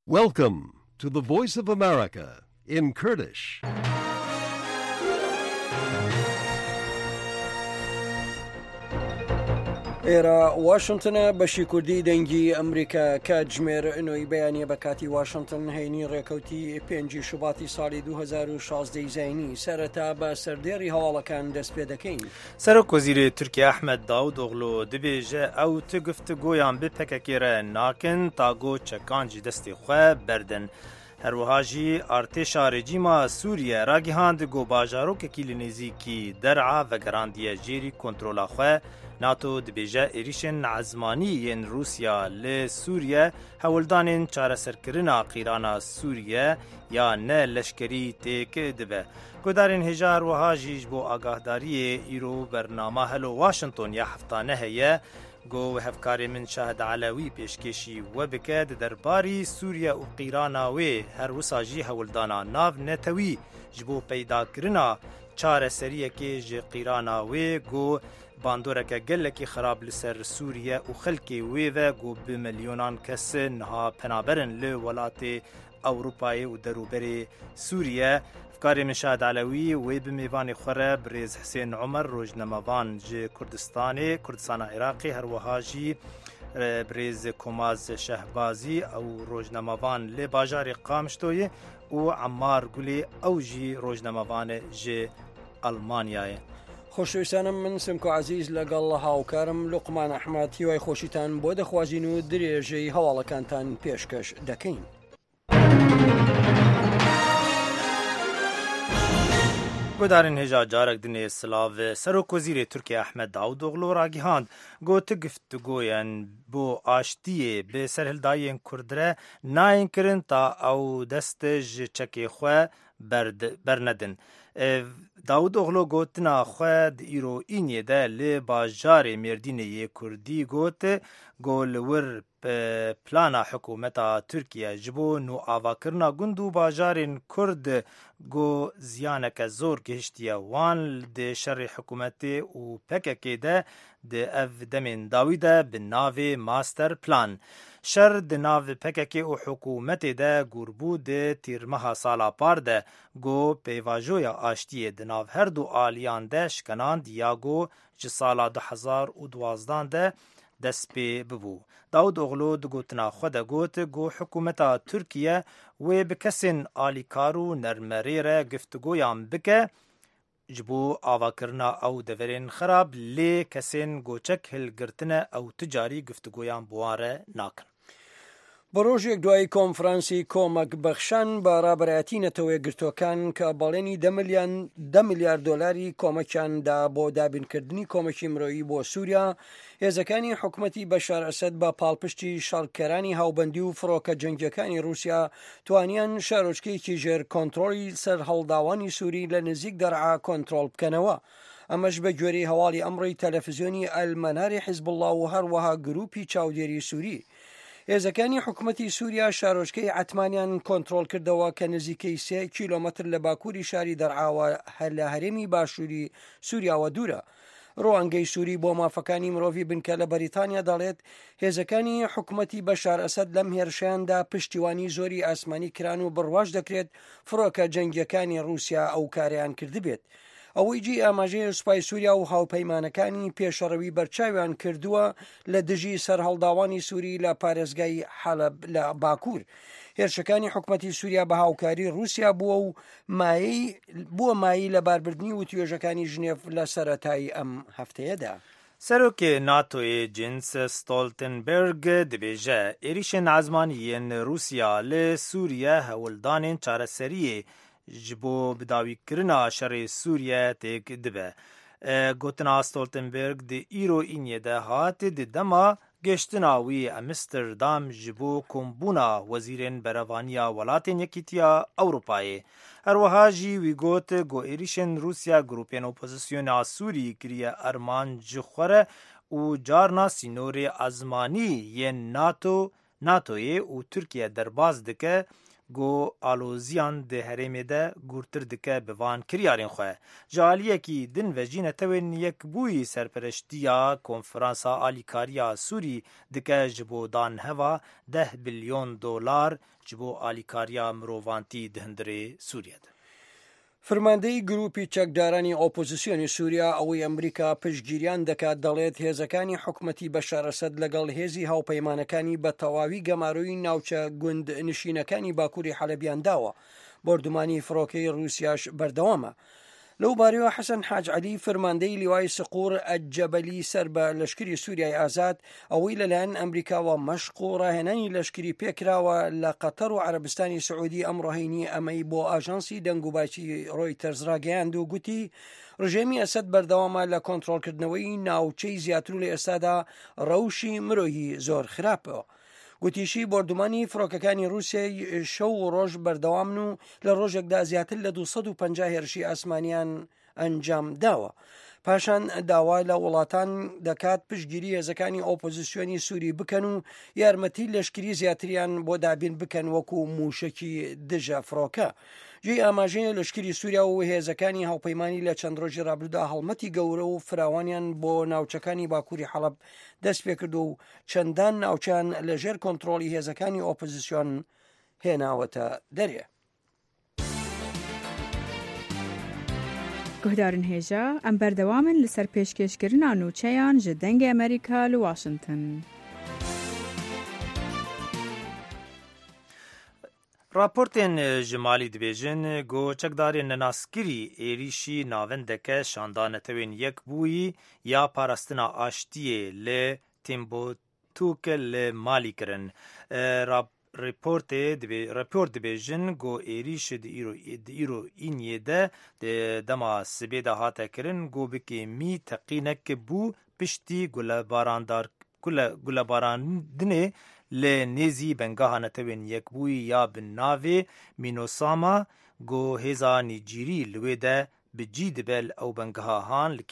Welcome to the Voice of America in Kurdish. ئێرە واشنگتنە بەشی کوردی دەنگی ئەمریکا کاتژمێر نۆی بەیانیە بە کاتی واشنگتن هەینی ڕێکەوتی 5 شوباتی ساڵی 2016 زینی سەرەتا بە سەردێڕی هەواڵەکان دەست پێ دەکەین. سەرۆکوەزیرê Tirkiye Ahmed Davutoğlu dibêje ew ti giftugoyan bi PKK re nakin ta got çekan jî destê xwe berdin. Herwiha jî artêşa rejîma Sûriye ragihand got bajarokekî li nêzîkî Der'a vegerandiye jêrî kontrola xwe. NATO dibêje êrişên ezmanî yên Rûsya li Sûriye hewildanên çareserkirina qîrana Sûriye ya ne leşkerî têk dibe. Guhdarên hêja herwiha jî ji bo agahdariyê îro bername Hello Washington ya heftane heye got hevkarê min Şahid Alewî pêşkêşî we bike di derbarî Sûriye û qîrana wê her wisa jî hewildana nav netewî ji bo peydakirina çareseriyekê ji qîrana wê got bandoreke gelekî xerab li ser Sûriye û xelkê wê ve got bi milyonan kes niha penaberin li welatê Ewropayê û derûberê Sûriye. Hevkarê min Şahid Alewî wê bi mêvanê xwe re Birêz Hüseyin Umer rojnamevan ji Kurdistana Iraqê herwiha jî Birêz Komaz Şehbazî ew rojnamevan li bajarê Qamişloyê û Emmar Gulê ew jî rojnamevan e ji Almanyayê. خۆشەویستانم من سمکۆ عەزیز لەگەڵ هاوکارم لوقمان ئەحمەد هیوای خۆشیتان بۆ دەخوازین و درێژەی هەواڵەکانتان پێشکەش دەکەین. Guhdarên hêja carek dinê Silav Serokvezîrê Tirkiye Ahmed Davutoğlu ragihand got ti giftugoyên bo aştiyê bi serhildayên Kurd re nayên kirin ta ew dest ji çekê xwe bernedin. Davutoğlu gotina xwe di îroîniyê de li bajarê Mêrdînê yê Kurdî got li wir plana hikûmeta Tirkiye ji bo nûavakirina gund û bajarên Kurd got ziyaneke zor gihiştiye wan di şerê hikûmetê û PKK de di ev demên dawî de bi navê Master Plan. Şer di nav PKK û hikûmetê de gûrbû di tîrmeha sala par de got pêvajoya aştiyê di nav her du aliyan de şkenand ya got ji sala 2012 de dest pê bibû. Davutoğlu di gotina xwe de got hikûmeta Tirkiye wê bi kesên alîkar û nermerê re giftugoyan bike ji bo avakirina ew deverên xerab lê kesên goçek hilgirtine ew ti carî giftugoyan bi wan re nakin. بە ڕۆژێک دوای کۆنفرانسی کۆمەک بەخشان بە ڕابەرایەتی نەتەوە گرتوەکان کە بەڵێنی 10 میلیارد دۆلاری کۆمەکیاندا بۆ دابینکردنی کۆمەکی مرۆیی بۆ سووریا هێزەکانی حکوومەتی بەشار ئەسەد بە پاڵپشتی شەڕکەرانی هاوبەندی و فڕۆکە جەنگیەکانی رووسیا توانیان شارۆچکەیەکی ژێر کۆنتڕۆلی سەر هەڵداوانی سووری لە نزیک دەرعا کۆنتڕۆڵ بکەنەوە. ئەمەش بە گوێرەی هەواڵی ئەمڕۆی تەلەڤیزیۆنی ئەلمەناری حیزبوڵڵا و هەروەها گروپی چاودێری سووری. هێزەکانی حکوومەتی سووریا شارۆچکەی عەتمانیان کۆنتڕۆڵ کردەوە کە نزیکەی 3 کیلۆمەتر لە باکووری شاری دەرعاوە لە هەرێمی باشووری سووریاوە دوورە. ڕۆئەنگەی سووری بۆ مافەکانی مرۆڤی بنکە لە بەریتانیا دەڵێت هێزەکانی حکوومەتی بەشار ئەسەد لەم هێرشیاندا پشتیوانی زۆری ئاسمانی کران و بڕواش دەکرێت فڕۆکە جەنگیەکانی رووسیا ئەو کاریان کردبێت. ئەوەی جی ئاماژەی سوپای سووریا و هاوپەیمانەکانی پێشەڕەوی بەرچاویان کردووە لە دژی سەرهەڵداوانی سووری لە پارێزگای حەلەب لە باکوور. هێرشەکانی حکوومەتی سووریا بە هاوکاری رووسیا بووە مایی لە باربردنی و توێژەکانی ژنێف لە سەرەتای ئەم هەفتەیەدا. Serokê NATOyê Jens Stoltenberg dibêje êrişên ezmanî yên Rûsya li Sûriye hewildanên çareseriyê ji bo bidawîkirina şerê Sûriye têk dibe. Gotina Stoltenberg di îroîniyê de hat di dema geştina wî Amsterdam ji bo kombûna wezîrên berevaniya welatên Yekîtiya Ewropayê. Herwiha jî wî got êrişên Rûsya grupên opozisyona Sûrî kiriye erman ji xwe re û carna sînorê ezmanî yên NATOyê û Tirkiye derbas dike گو آلوزیان ده هرمه ده گورتر دکه بوان کریارین خواه. جالیه کی دن و جینتوین یک بوی سرپرشتیا کنفرانسا آلیکاریا سوری دکه جبو دان هوا 10 بیلیون دلار جبو آلیکاریا مرووانتی دهندره سوریه ده. فرماندەی گروپی چەکدارانی ئۆپۆزیسیۆنی سووریا ئەوەی ئەمریکا پشتگیریان دەکات دەڵێت هێزەکانی حکومەتی بەشار ئەسەد لەگەڵ هێزی هاوپەیمانەکانی بە تەواوی گەماروی ناوچە گوند نشینەکانی باکووری حەلەبیان داوە. بردومانی فڕۆکەی رووسیاش بەردەوامە. لەو بارەوە حەسەن حاج عەلی فەرماندەی لیوای سقور ئەجەبەلی سەر بە لەشکری سووریای ئازاد ئەوەی لەلایەن ئەمریکاوە مەشق و ڕاهێنانی لەشکری پێکراوە لە قەتەر و عەرەبستانی سعودی ئەم ڕاهێنی ئەمەی بۆ ئاژانسی دەنگوباچی ڕۆیتەرز ڕاگەیاند و گوتی ڕژێمی ئەسەد بەردەوامە لە کۆنتڕۆڵکردنەوەی ناوچەی زیاتر لە ئێستادا ڕەوشی مرۆیی زۆر خراپەوە. گوتیشی بردومانی فڕۆکەکانی رووسیای شەو و ڕۆژ بەردەوامن و لە ڕۆژێکدا زیاتر لە 250 هێرشی ئاسمانیان ئەنجام داوە. پاشان داوا لە وڵاتان دەکات پشتگیری هێزەکانی ئۆپۆزیسیۆنی سووری بکەن و یارمەتی لەشکری زیاتریان بۆ دابین بکەن وەکو موشکی دژە فڕۆکە. جێی ئاماژەیە لەشکری سووریا و هێزەکانی هاوپەیمانی لە چەند ڕۆژی ڕابردوودا هەڵمەتی گەورە و فراوانیان بۆ ناوچەکانی باکووری حەڵەب دەست پێ کرد و چەندان ناوچان لەژێر کۆنتڕۆڵی هێزەکانی ئۆپۆزیسیۆن هێناوەتە دەرێ. گهدارن هێژە ئەم بەردەوامن لەسەر پێشکەشکردنا نووچەیان ji dengê ئەمریکا li Washington. راپۆرتên ji malî dibêjin goçekdarên nenaskirî êrişî navendeke şandanetewên yekbûyî ya parastina aştiyê lê Timbuktuke li malî kirin. Rapor dibêjin got êrişê di îro îniyê de dema sibê de hate kirin got bikêmî teqînek bû piştî gulebarandinê li nêzî bengaha netewên yekbûyî ya bi navê Minosama got hêza Nîjerî li wê de bi cî dibe ew bengaha han li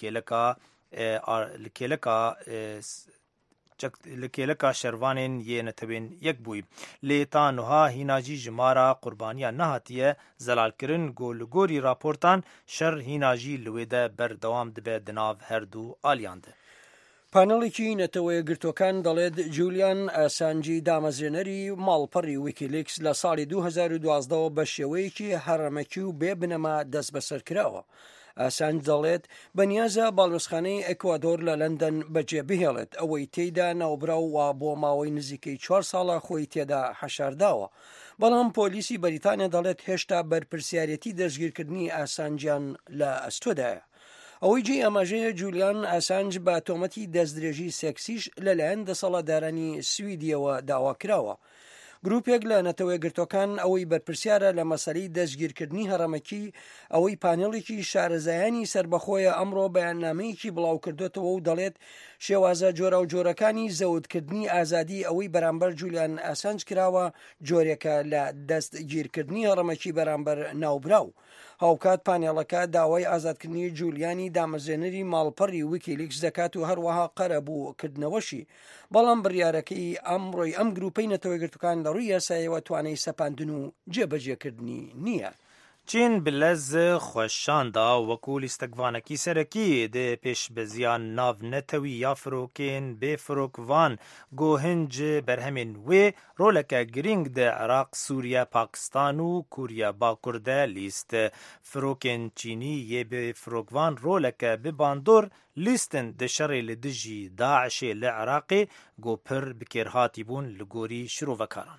kêleka şervanên yê netewên yekbûyî. Lê ta niha hîna jî ji mara qurbaniyan nehatiye zelalkirin got li gorî raportan şer hîna jî li wê de berdewam dibe di nav her du aliyan de. پانەڵێکی نەتەوەیە گرتوەکان دەڵێت جولیان ئاسانجی دامەزرێنەری ماڵپەڕی ویکیلیکس لە ساڵی 2012 بە شێوەیەکی هەڕەمەکی و بێ بنەما دەست بەسەر کراوە. ئاسانج دەڵێت بەنیازە باڵوێزخانەی ئەکوادۆر لە لەندەن بەجێ بهێڵێت ئەوەی تێیدا ناوبراوە بۆ ماوەی نزیکەی 4 ساڵە خۆی تێدا حەشارداوە. بەڵام پۆلیسی بەریتانیا دەڵێت هێشتا بەرپرسیارەتی دەستگیرکردنی ئاسانجیان لە ئەستۆدایە. ئەوەی جێ ئاماژەیە جولیان ئاسانج بە تۆمەتی دەستدرێژی سێکسیش لەلایەن دەسەڵاتدارانی سویدیەوە داوا کراوە. گروپێک لە نەتەوەی گرتوەکان ئەوەی بەرپرسیارە لە مەسەلەی دەستگیرکردنی هەڕەمەکی ئەوەی پانێڵێکی شارەزایانی سربەخۆیە ئەمڕۆ بەیاننامەیەکی بڵاو کردوێتەوە و دەڵێت شێوازە جۆرە و جۆرەکانی زەوتکردنی ئازادی ئەوەی بەرامبەر جولیان ئاسانج کراوە جۆرێکە لە دەستگیرکردنی هەڕەمەکی بەرامبەر ناوبراو. هاوکات پانێڵەکە داوای ئازادکردنی جولیانی دامەزێنەری ماڵپەڕی ویکیلیکس دەکات و هەروەها قەرەبوو کردنەوەشی. بەڵام بڕیارەکەی ئەمڕۆی ئەم گروپەی نەتەوەی گرتوەکان لە ڕووی یاساییەوە توانای سەپاندن و جێبەجێکردنی نییە. چین بلەز خۆشاندا وەکو لیستەکڤانەکی سەرەکی دێ پێشبەزیان ناونەتەوی یا فرۆکێن بێ فرۆکڤان گۆهنج بەرهەمێن وێ ڕۆلەکە گرنگ دە عێراق سووریا پاکستان و کوریا باکوور دە لیست فرۆکێن چینی یێ بێ فرۆکڤان ڕۆلەکە بباندۆر لیستن دە شەڕێ لە دژی داعشێ لە عێراقێ گۆپر بکێرهاتی بوون لە گۆری شرۆڤەکاران.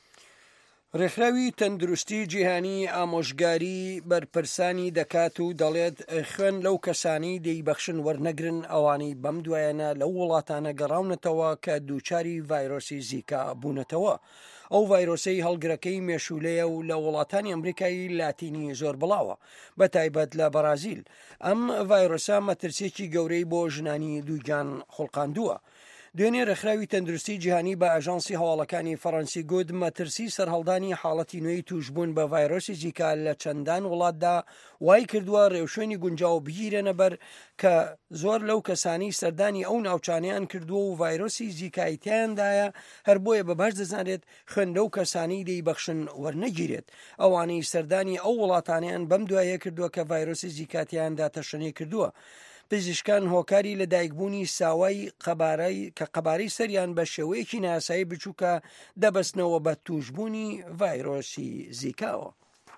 ڕێکخراوی تەندروستی جیهانی ئامۆژگاری بەرپرسانی دەکات و دەڵێت خوێن لەو کەسانی دەیبەخشن وەرنەگرن ئەوانەی بەم دوایانە لەو وڵاتانە گەڕاونەتەوە کە دووچاری ڤایرۆسی زیکا بوونەتەوە. ئەو ڤایرۆسەی هەڵگرەکەی مێشولەیە و لە وڵاتانی ئەمریکای لاتینی زۆر بڵاوە بە تایبەت لە بەرازیل. ئەم ڤایرۆسە مەترسێکی گەورەی بۆ ژنانی دووگیان خوڵقاندووە. دوێنێ ڕێکخراوی تەندروستی جیهانی بە ئاژانسی هەواڵەکانی فەڕەنسی گوت مەترسی سەرهەڵدانی حاڵەتی نوێی توشبوون بە ڤایرۆسی زیکا لە چەندان وڵاتدا وای کردووە ڕێوشوێنی گونجاو بگیرێنە بەر کە زۆر لەو کەسانی سەردانی ئەو ناوچانیان کردووە و ڤایرۆسی زیکایتیاندایە هەر بۆیە بەباش دەزانێت خوێندە و کەسانی دەیبەخشن وەرنەگیرێت ئەوانەی سەردانی ئەو وڵاتانیان بەم دوایە کردووە کە ڤایرۆسی زیکاتیاندا تەشەنێ کردووە. پزیشکان هۆکاری لە دایکبوونی ساوای کە قەبارەی سەریان بە شێوەیەکی ناسایی بچووکە دەبەستنەوە بە توشبوونی ڤایرۆسی زیکاوە.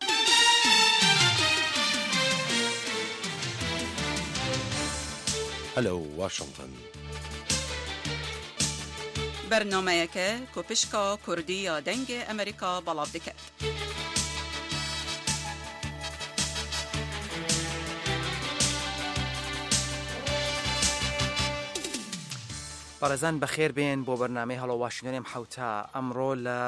هەلو واشنگتن بەرنامەیەکە کۆپشکا کوردی یا دەنگە ئەمریکا بەڵاو دەکات. بەڕێزان بەخێر بێن بۆ بەرنامەی هەڵۆ واشنگتنم حوتا ئەمڕۆ لە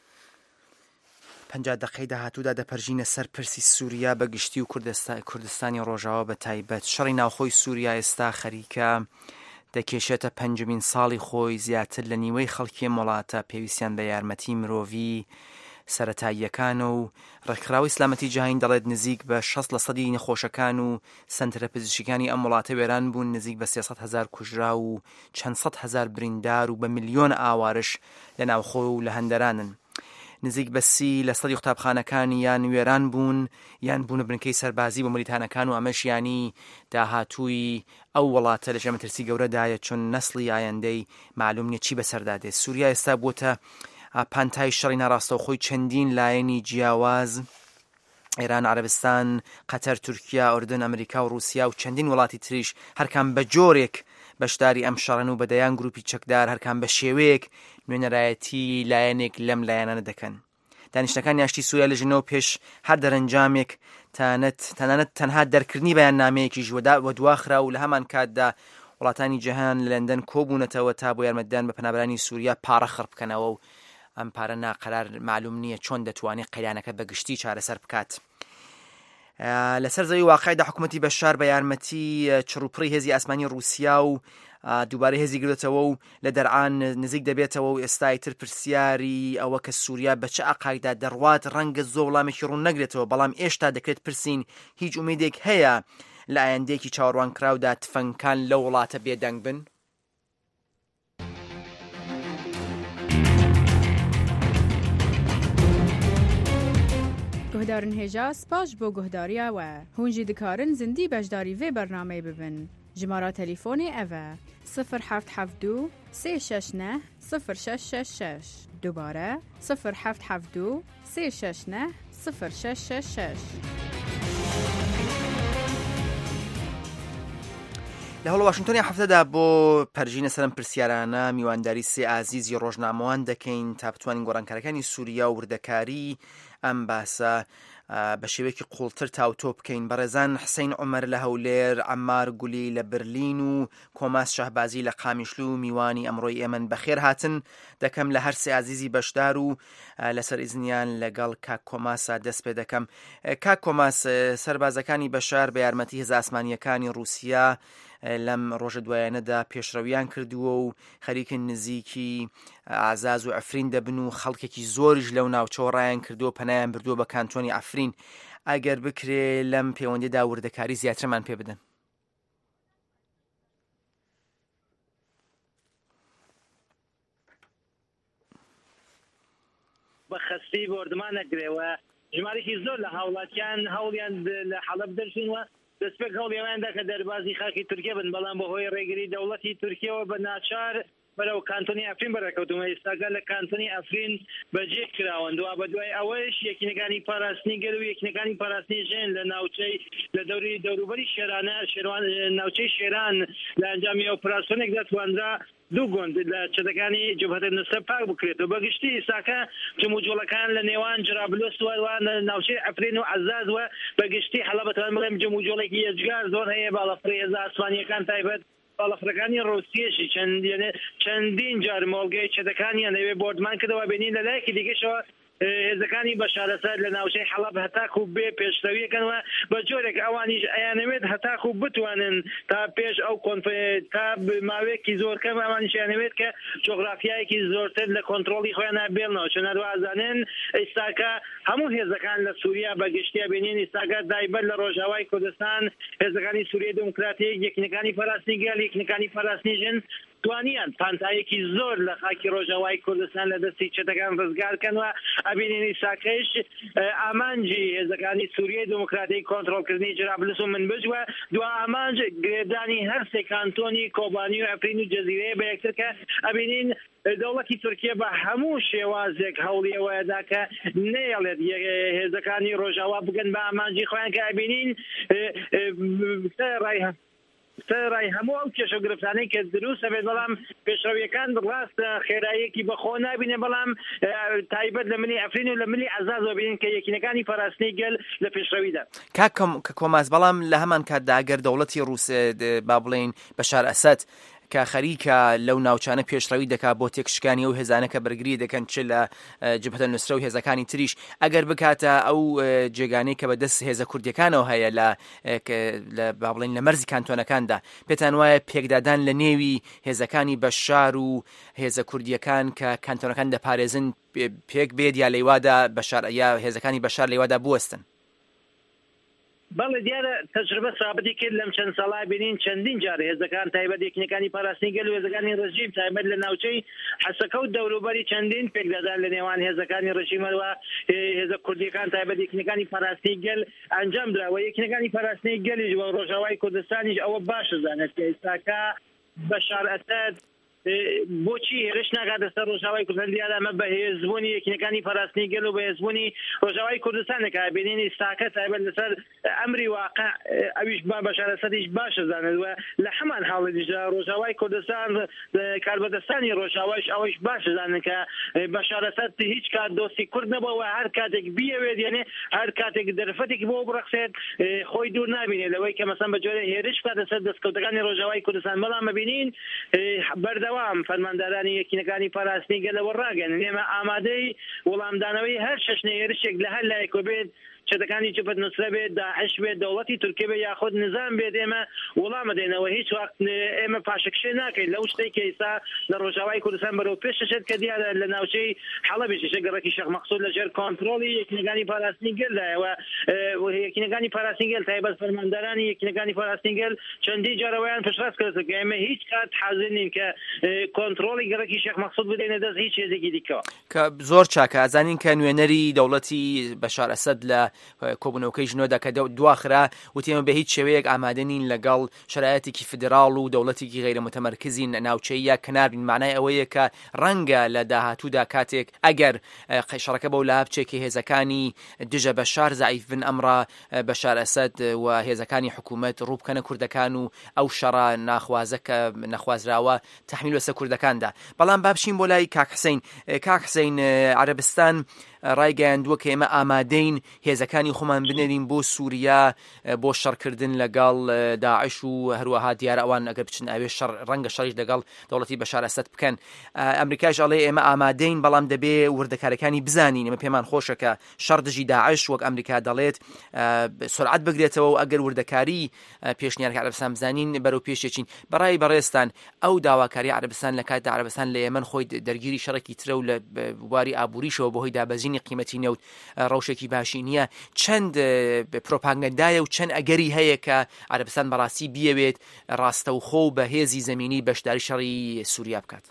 50 دقەی داهاتوودا دەپەرژینە سەر پرسی سووریا بە گشتی و کوردستانی ڕۆژاوە بە تایبەت. شەڕی ناوخۆی سووریا ئێستا خەریکە دەکێشێتە پەنجمین ساڵی خۆی. زیاتر لە نیوەی خەڵکی وڵاتە پێویستیان بە یارمەتی مرۆڤی سەرەتاییەکانە و ڕێکخراوی ئیسلامەتی جیهانی دەڵێت نزیک بە 60% نەخۆشەکان و سنترە پزیشکیەکانی ئەم وڵاتە وێران بوون، نزیک بە 300,000 کوژرا و چەند سەد هەزار بریندار و بە ملیۆن ئاوارش لە ناوخۆ و لە هەندەرانن. نزیک بە 30 لە سەدی قوتابخانەکانی یان وێران بوون یان بوون بنکەی سەربازی بۆ ملیتانەکان و ئەمەش ینی داهاتووی ئەو وڵاتە لە ژێمەترسی گەورەدایە چون نەسڵی ئایندەی معلوم نییە چی بەسەردادێت. سووریا ئێستا بووتە پانتای شەڕی ناڕاستەوخۆی چەندین لایەنی جیاواز، ئێران، عەرەبستان، قەتەر، تورکیا، ئوردن، ئەمریکا و رووسیا و چەندین وڵاتی تریش هەرکان بە جۆرێک بەشداری ئەم شەڕن و بەدەیان گروپی چەکدار هەرکان بە شێوەیەک نوێنەرایەتی لایەنێک لەم لایەنانە دەکەن. دانیشتەکان یاشتی سووریا لە ژنەوە پێش هەر دەرەنجامێک تەنانەت تەنها دەرکردنی بەیان نامەیەکیش وەدواخرا و لە هەمان کاتدا وڵاتانی جەهان لە لەندەن کۆبوونەتەوە تا بۆ یارمەتدان بە پەنابەرانی سووریا پارە خڕ بکەنەوە و ئەم پارە ناقەرار معلوم نییە چۆن دەتوانێت قەیرانەکە بە گشتی چارەسەر بکات. لەسەر زەوی واقعیدا حکوومەتی بەشار بە یارمەتی چڕوپڕی هێزی ئاسمانی رووسیا و دووبارە هێزی گرێتەوە و لە دەرعان نزیک دەبێتەوە و ئێستای تر پرسیاری ئەوە کە سووریا بە چه ئاقایدا دەڕوات ڕەنگە زۆر وڵامێکی ڕوون نەگرێتەوە، بەڵام ئێشتا دەکرێت پرسین هیچ ئومێدێک هەیە لە ئایندێکی چاوەڕوان کراودا تفەنگەکان لە وڵاتە بێدەنگ بن؟ گهدارن هێژا سپاش بۆ گهداریاوە هونجی دکارن زندی بەشداری وێ بەرنامەی ببن. ژمارە تەلیفۆنی ئەڤە 0772 369 0666 دووبارە 0772 369 0666. لە هەڵ واشنگتۆنی هەفتەدا بۆ پەرژینە سەرم پرسیارانە میوانداری سێ ئازیزی ڕۆژنامەوان دەکەین تا بتوانین گۆڕانکاریەکانی سووریا و وردەکاری ئەم باسە بە شێوەیەکی قوڵتر تاوتۆ بکەین. بەڕێزان حسین عومەر لە هەولێر، عەمار گولی لە برلین و کۆماس شەهبازی لە قامیشلو و میوانی ئەمڕۆی ئێمن بەخێر هاتن دەکەم لە هەر سێ ئازیزی بەشدار و لەسەر ئیزنیان لەگەڵ کاک کۆماسا دەست پێ دەکەم. کاک کۆماس، سەربازەکانی بەشار بە یارمەتی هێز ئاسمانیەکانی رووسیا لەم ڕۆژە دوایانەدا پێشڕەویان کردووە و خەریکن نزیکی ئازاز و ئەفرین دەبن و خەڵکێکی زۆریش لەو ناوچەوە ڕایان کردووە پەنایان بردووە بە کانتۆنی ئەفرین. ئەگەر بکرێ لەم پەیوەندیدا وردەکاری زیاترمان پێ بدەن. بە خەستی بۆردمان نەگرێەوە ژمارەی زۆر لە هاوڵاتیان هەوڵیان لە حەڵەب دەرچینوە دەستپێک هەوڵێواندا کە دەربازی خاکی تورکیا بن، بەڵام بەهۆی ڕێگری دەوڵەتی تورکیەوە بە ناچار بەرەو کانتۆنی ئەفرین بەرەکەوتومە. ئێستاگە لە کانتۆنی ئەفرین بەجێ کراون دووە بە دوای ئەوەش یەکینەکانی پاراستنی گەر و یەکینەکانی پاراستنی ژێن لە ناوچەی لە دەوری دەوروبەری شێرانە ناوچەی شێران لە ئەنجامی ئۆپراسیۆنێک دەتوانرا دوو گوند لە چەتەکانی جبهەتە نووسە پاک بکرێتەوە. بەگشتی ئێستاکە جموجۆڵەکان لە نێوان جرابلۆسوە ناوچەی ئەفرین و عەزازوە بەگشتی حەڵە بەتوان بڵێم جموجۆڵێکی یەجگار زۆر هەیە باڵەفڕی هێز ئاسمانیەکان تایبەت باڵەفرەکانی ڕۆسیەشی چەندین جار مۆڵگەی چەتەکانیان لەوێ بۆردمان کردەوە بینین لە لایەکی دیگەشەوە هێزەکانی بەشارەسەر لە ناوچەی حەڵەب هەتاکو بێ پێشڕەویەکەنەوە بە جۆرێک ئەوانیش ئەیانەوێت هەتاکو بتوانن تا پێش ئەو تا ماوەیەکی زۆر کەم ئەوانیش ئەیانەوێت کە جۆغرافیایەکی زۆرتر لە کۆنتترۆلی خۆیان بێنەوە چۆن هەروازانن ئێستاکە هەموو هێزەکان لە سووریا بەگشتیا بینین ئێستاکە دایبەت لە ڕۆژاوای کوردستان هێزەکانی سووریای دموکراتیک یەکینەکانی فەراسنی گەل یەکینەکانی فەراسنیژن توانیان پانتایەکی زۆر لە خاکی ڕۆژاوای کوردستان لە دەستی چێتەکان ڕزگارکەنەوە ئەبینینی ساکەش ئامانجی هێزەکانی سووریای دموکراتیک کۆنتترۆلکردنی جرابلس و منبجوە دو ئامانج گرێدانی هەرسێ کانتۆنی کۆبانی و ئەفرین و جەزیرەیە بە یەکتر کە ئەبینین دەوڵەتی تورکیا بە هەموو شێوازێک هەوڵیەوەیەدا کە نێڵێت هێزەکانی ڕۆژاوا بگەن بە ئامانجی خۆیان کە ئەبینین ڕای هەموو ئەو کێشە گرفتانەی کە دروستە بێت بەڵام پێشڕەویەکان ڕاستە خێراییەکی بەخۆ نابینێ بەڵام تایبەت لە ملی ئەفرین و لە ملی عەزازەوە بینین کە یەکینەکانی فەراسنی گەل لە پێشڕەویدا کە کۆماز بەڵام لە هەمان کاتدا ئەگەر دەوڵەتی ڕووسیا با بڵێن بەشار ئەسەد کە خەریکە لەو ناوچانە پێشڕەوی دەکات بۆ تێکشکانی و هێزانەکە بەرگری دەکەن چ لە جبهەتە نووسرە و هێزەکانی تریش ئەگەر بکاتە ئەو جێگانەی کە بەدەست هێزە کوردیەکانەوە هەیە لە با بڵێن لە مەرزی کانتۆنەکاندا پێتان وایە پێکدادان لە نێوی هێزەکانی بەشار و هێزە کوردیەکان کە کانتۆنەکان دەپارێزن پێک بێت یا لەیوادا یا هێزەکانی بەشار لەیوادا بوەستن بەڵێ دیارە تەجربە ثابتی کرد لەم چەند ساڵا بینین چەندین جار هێزەکان تایبەت یەکینەکانی پاراستنی گەل و هێزەکانی ڕژیم تایبەت لە ناوچەی حەسەکەوت دەوروبەری چەندین پێکدادان لە نێوان هێزەکانی ڕژیمەوە هێزە کوردیەکان تایبەت یەکینەکانی پاراستنی گەل ئەنجام درراوە یەکینەکانی پاراستنی گەلیش بە ڕۆژاوای کوردستانیش ئەوە باشە زانێت کە ئێستاکە بەشار ئەسەد بۆچی هێرش ناکات دەستە ڕۆژاوای کوردستان دیارە ئەمە بە هێزبوونی یەکینەکانی پاراستنی گەل و بە هێزبوونی ڕۆژاوای کوردستانێکە بینین ئێستاکە تایبەت لەسەر ئەمری واقع ئەویش بەشار ئەسەدیش باشە زانێت وە لە هەمان حاڵێکیشدا ڕۆژاوای کوردستان کاربەدەستانی ڕۆژاوایش ئەوەش باشە زانن کە بەشار ئەسەد هیچ کات دۆستی کورد نەبووە هەر کاتێک بیەوێت یعنی هەر کاتێک دەرفەتێکی بۆ بڕەخسێت خۆی دوور نابینێت لەوەی کە مەسەن بە جۆرە هێرش کاتە سەر دەستکەوتەکانی ڕۆژاوای کوردستان بەڵام ببینین بەردەوام فەرماندارانی یەکینەکانی پاراستنی گەلەوە ڕاگەن ئێمە ئامادەی وەڵامدانەوەی هەر شەشنە هێرشێک لە هەر لایەکۆ بێت چێتەکانی جبهەت نووسرە بێت داعش بێت دەوڵەتی تورکیا بێت یاخود نظام بێت ئێمە وەڵامە دێنەوە هیچ وەخت ئێمە پاشەکشێ ناکەین لەو شتەی کە ئێستا لە ڕۆژاوای کوردستان بەرەو پێش دەچێت کە دیارە لە ناوچەی حەڵەبیش گەڕەکی شێخ مەقسوود لەژێر کۆنتترۆلی یەکینەکانی پاراستنی گەلدایەوە یەکینەکانی پاراستنی گەل تایبەت فەرماندارانی یەکینەکانی پاراستنی گەل چەندی جارەوەیان پشتڕاست کردن کە ئێمە هیچ کات حاضر نین کە کۆنتترۆلی گەڕەکی شێخ مەقسوود بدەینە دەست هیچ هێزێکی دیکەوە کە زۆر چاکە ئازانین کە نوێنەری دەوڵەتی بەشار ئەسەد لە کۆبوونەوەکەی ژنۆدا کە دواخرا وتێمە بە هیچ شێوەیەک ئامادە نین لەگەڵ شرایەتێکی فدراڵ و دەوڵەتێکی غیرە متەمەرکزی ناوچەی یا کناربین معنای ئەوەیە کە ڕەنگە لە داهاتوودا کاتێک ئەگەر شەڕەکە بەو لە بچێکی هێزەکانی دژە بەشار زعیف بن ئەمڕا بەشار ئەسەد و هێزەکانی حکوومەت ڕووبکەنە کوردەکان و ئەو شەڕە ناخوازەکە نەخوازراوە تەحمیل وەسە کوردەکاندا بەڵام بابشین بۆ لای کاک حسەین عەرەبستان ڕایگەیاندووە کە ئێمە ئامادەین هێزەکانی خۆمان بنێرین بۆ سووریا بۆ شەڕکردن لەگەڵ داعش و هەروەها دیارە ئەوان ئەگەر بچن ئەوێ ڕەنگە شەڕیش لەگەڵ دەوڵەتی بەشار ئەسەد بکەن ئەمریکاش ئەڵێ ئێمە ئامادەین بەڵام دەبێ وردەکارەکانی بزانین ئێمە پێمان خۆشە کە شەڕ دژی داعش وەک ئەمریکا دەڵێت سرعەت بگرێتەوە و ئەگەر وردەکاری پێشنیارکە عەرەبستان بزانین بەرەو پێشێچین بەڕای بەڕێستان ئەو داواکاری عەرەبستان لە کاتدا عەرەبستان لە یەمەن خۆی دەرگیری شەڕێکی ترە و لە بواری ئابووریشەوە بۆ هۆی دابەزینی قیمەتی نەوت ڕەوشێکی باشی نییە چەند پرۆپاگەندایە و چەند ئەگەری هەیە کە عەرەبستان بەڕاستی بیەوێت ڕاستەوخۆ و بە هێزی زەمینی بەشداری شەڕی سووریا بکات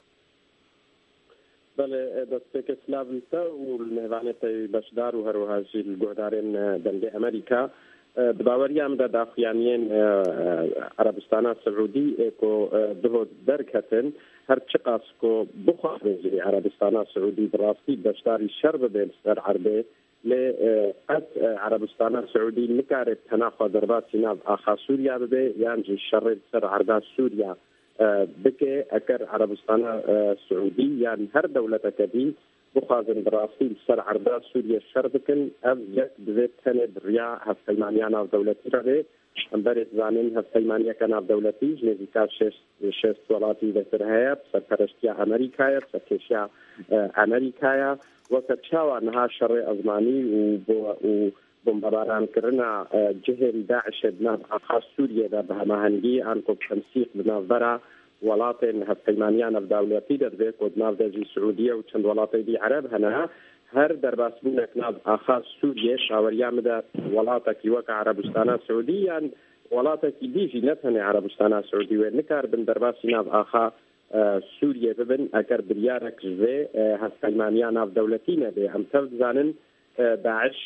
بەڵێ دەستپێکە سلاڤنسە و نێوانێتی بەشدار و هەروەهاژی گۆدارێن دەنگی ئەمریکا باوەریاندا داخوایانیان عەرەبستانە سعودی ئێکۆ دهۆ دەرکەتن هەرچی قاسکۆ بخوازێ عەرەبستانە سعودی بڕاستی بەشداری شەڕ ببێن سەر عەربێ لێ قەت عەرەبستانە سعودی نکارێت تەناخوا دەرباسی ناو ئاخا سووریا ببێ یانجی شەڕێت سەر عەربا سووریا بکێ ئەگەر عەرەبستانە سعودی یان هەر دەوڵەتەکە بی بخوازن بڕاستی سەر عەربا سووریا شەڕ بکن ئەم یەک دەبێت تەنێ بڕیا هەفتەیمانیا ناودەوڵەتی ڕەبێ ئەمبەرێت زانین هەفتەیمانیەکە ناودەوڵەتی نێزیکا شێست وڵاتی لەسەر هەیە سەرپەرشتیا ئەمریکایە سەرکێشیا ئەمریکایە وەکە چاوانها شەڕێ ئەزمانی و بۆمبەرانکردنا جهێن داعشێت ناو ئاخا سووریەدا بە هەماهەنگی ئان کۆپتەنسیق بناوبەرە وڵاتێن هەفتەیمانیان نەفداولەتی دەبێت کۆ ناو دەژی سعودیە و چەند وڵاتێکی عەرەب هەنا هەر دەرباسبوونێک ناو ئاخا سووریە شاوەریامدا وڵاتێکی وەکە عەرەبستانە سعودی یان وڵاتێکی دیژی نەتەنێ عەرەبستانە سعودی وێ نکار بن دەرباسی ناو ئاخا سووریە ببن ئەگەر بریارێک ژێ هەفتەیمانیان ناودەولەتی نەبێ ئەم تەو بزانن داعش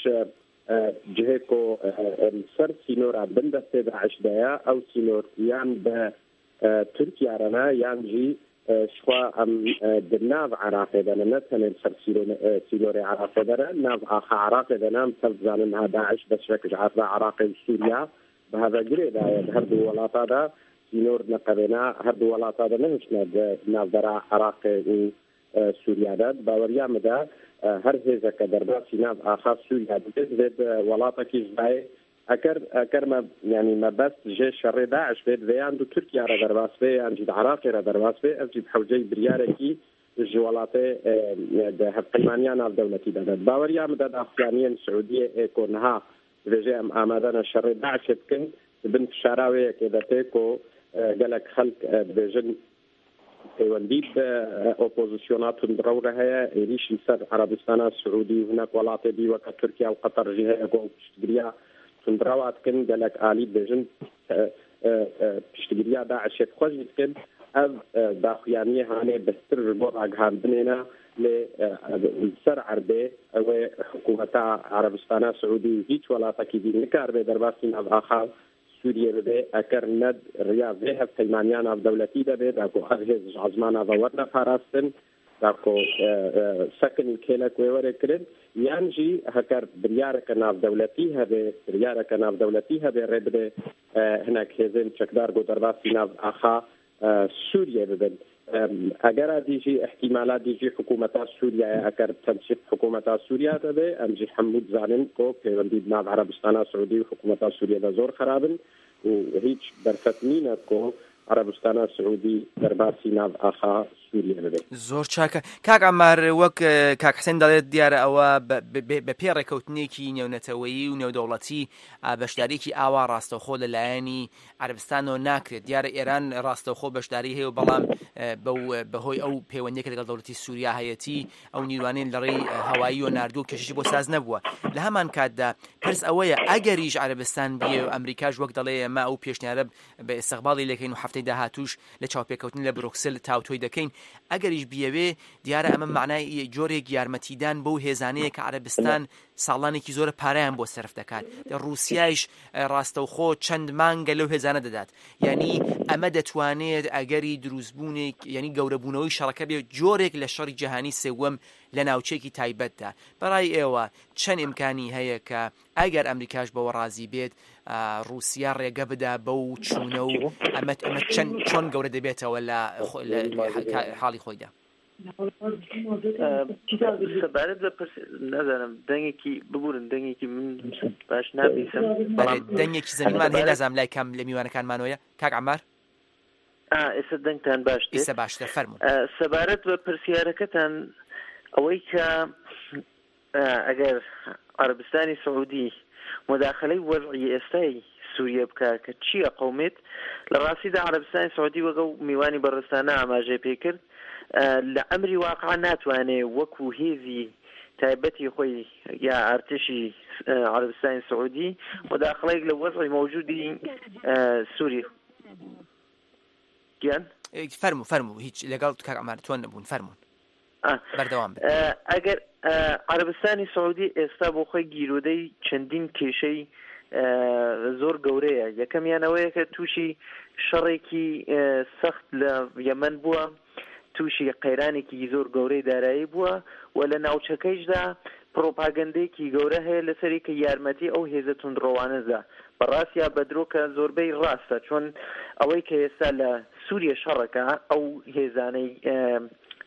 جهێکۆ سەر سینۆرا بندەستێ داعشدایە ئەو سینۆر یان بە تورکیارەنا یانجی شخوا ئەم ناو عراقێ دەنە نەتەنێن سەر سینۆری عراقێ دەرە ناو ئاخا عراقێ دەنام تەو بزانن ها داعش بەشێکش عراقی و سووریا بەهذا گرێدایە هەردوو وڵاتادا سینۆر نەقەبێنا هەردوو وڵاتادا نەهێشتە ناوبەرە عراقێ و سووریادا باوەریامەدا هەر هێزەکە دەرباسی ناو ئاخا سووریا بێت وڵاتێکی ژدایە ئەگەر ینی مەبەست ژێ شەڕێ داعش بێت بەیان دوو تورکیارە دەرباس بێ یان جید عراقێرە دەرباس بێ ئەجید حەوجەی بریارێکی ji welatê de hevqîmaniya navdewletî de baweriyam de Afganiyên Suudiyê êko niha vêjê em amadena şerê Daişê bikin bin fişaraweyekê de tê ku gelek xelk dibêjin pêwendî bi opozisyona tundrew re heye êrîşî ser Arabistana Suudî hinek welatê dî weke Tirkiye û Qetar jî heye ku piştgiriya tundrewa dikin gelek alî dibêjin piştgiriya Daişê xwe jî dikin ev daxuyaniyê hanê bestir ji bo ragihandinê lê ser erdê ew ê hikûmeta Arabistana Suudî hîç welatekî dî nikar bê derbasî navaxa Sûriye bibe eker ned riya vê hevpeymaniya navdewletî de bê ku ev hêz ji ezmana ve werneparastin ku sekinî kêlek wê were kirin yan jî heker biryareke navdewletî hebe biryareke navdewletî hebe rê bide hinek hêzên çekdar got derbasî navaxa سوریه ببن اگر دیجی احتمالات دیجی حکومت سوریه اگر تنسیق حکومت سوریه ده امجی حمود زانن کو پیوندی ناو عربستان سعودی و حکومت سوریه ده زور خرابن و هیچ برفتنینه کو عربستان سعودی درباسی ناو آخا سوریه ببن زۆر چاکە کاک ئەمار وەک کاک حسێن دەڵێت دیارە ئەوە بە پێڕێکەوتنێکی نێونەتەوەیی و نێودەوڵەتی بەشداریکی ئاوا ڕاستەوخۆ لەلایەنی عەربستانەوە ناکرێت دیارە ئێران ڕاستەوخۆ بەشداری هەیە و بەڵام بەهۆی ئەو پەیوەندیەکە لەگەڵ دەوڵەتی سووریا هەیەتی ئەو نیروانەی لەڕێی هەوایی و ناردوو و کێشەی بۆ ساز نەبووە لە هەمان کاتدا پرس ئەوەیە ئەگەریش عەربستان بێ و ئەمریکاش وەک دەڵێ ئێمە ئەو پێشنیارە بە ئێستیقباڵی لەکەین و هەفتەی داهاتووش لە چاوپێکەوتن لە بروکسل تاوتۆی دەکەین ئەگەریش بیەوێ دیارە ئەمە معنای جۆرێک یارمەتیدان بەو هێزانەیە کە عەربستان ساڵانێکی زۆرە پارەیان بۆ سەرف دەکات ڕووسیایش ڕاستەوخۆ چەند مانگە لەو هێزانە دەدات یعنی ئەمە دەتوانێت ئەگەری دروستبوونێک یعنی گەورەبوونەوەی شەڕەکە بێ جۆرێک لە شەڕی جیهانی سێوەم لە ناوچێکی تایبەتدا بەڕای ئێوە چەند ئیمکانی هەیە کە ئەگەر ئەمریکاش بەوە ڕازی بێت رووسیا ڕێگە بدا بەو چوونە و ئەمە چۆن گەورە دەبێتەوە لە حاڵی خۆیدا سەبارەت بە نازانم دەنگێکی ببورن دەنگێکی من باش نابیسم دەنگێکی زەمینمان هەیە نازانم لای کام لە میوانەکانمانەوەیە کاک عەمار ئێستا دەنگتان باش ئێستا باشتر فەرموون سەبارەت بە پرسیارەکەتان ئەوەی کە ئەگەر عەربستانی سعودی مداخلەی وەضعی ئێستای سووریە بکە کە چییە قەومێت لە ڕاستیدا عەربستانی سعودی وەگە میوانی بەڕستانە ئاماژەی پێکرد لە ئەمری واقع ناتوانێ وەکو هێزی تایبەتی خۆی یا ئارتشی عەربستانی سعودی مداخلەیەک لە وەضعی مەوجودی سووری گیان فەرموو هیچ لەگەڵ کاک عەمار تۆن نەبوون فەرموون بەردەوام بن ئەگەر عەربستانی سعودی ئێستا بۆ خۆی گیرۆدەی چەندین کێشەی زۆر گەورەیە یەکەمیانەوەیە کە تووشی شەڕێکی سەخت لە یەمەن بووە تووشی قەیرانێکی زۆر گەورەی دارایی بووە و لە ناوچەکەیشدا پرۆپاگەندەیەکی گەورە هەیە لەسەری کە یارمەتی ئەو هێزە توندڕەوانەدا بەڕاستیا بەدرۆ کە زۆربەی ڕاستە چۆن ئەوەی کە ئێستا لە سووریە شەڕەکە ئەو هێزانەی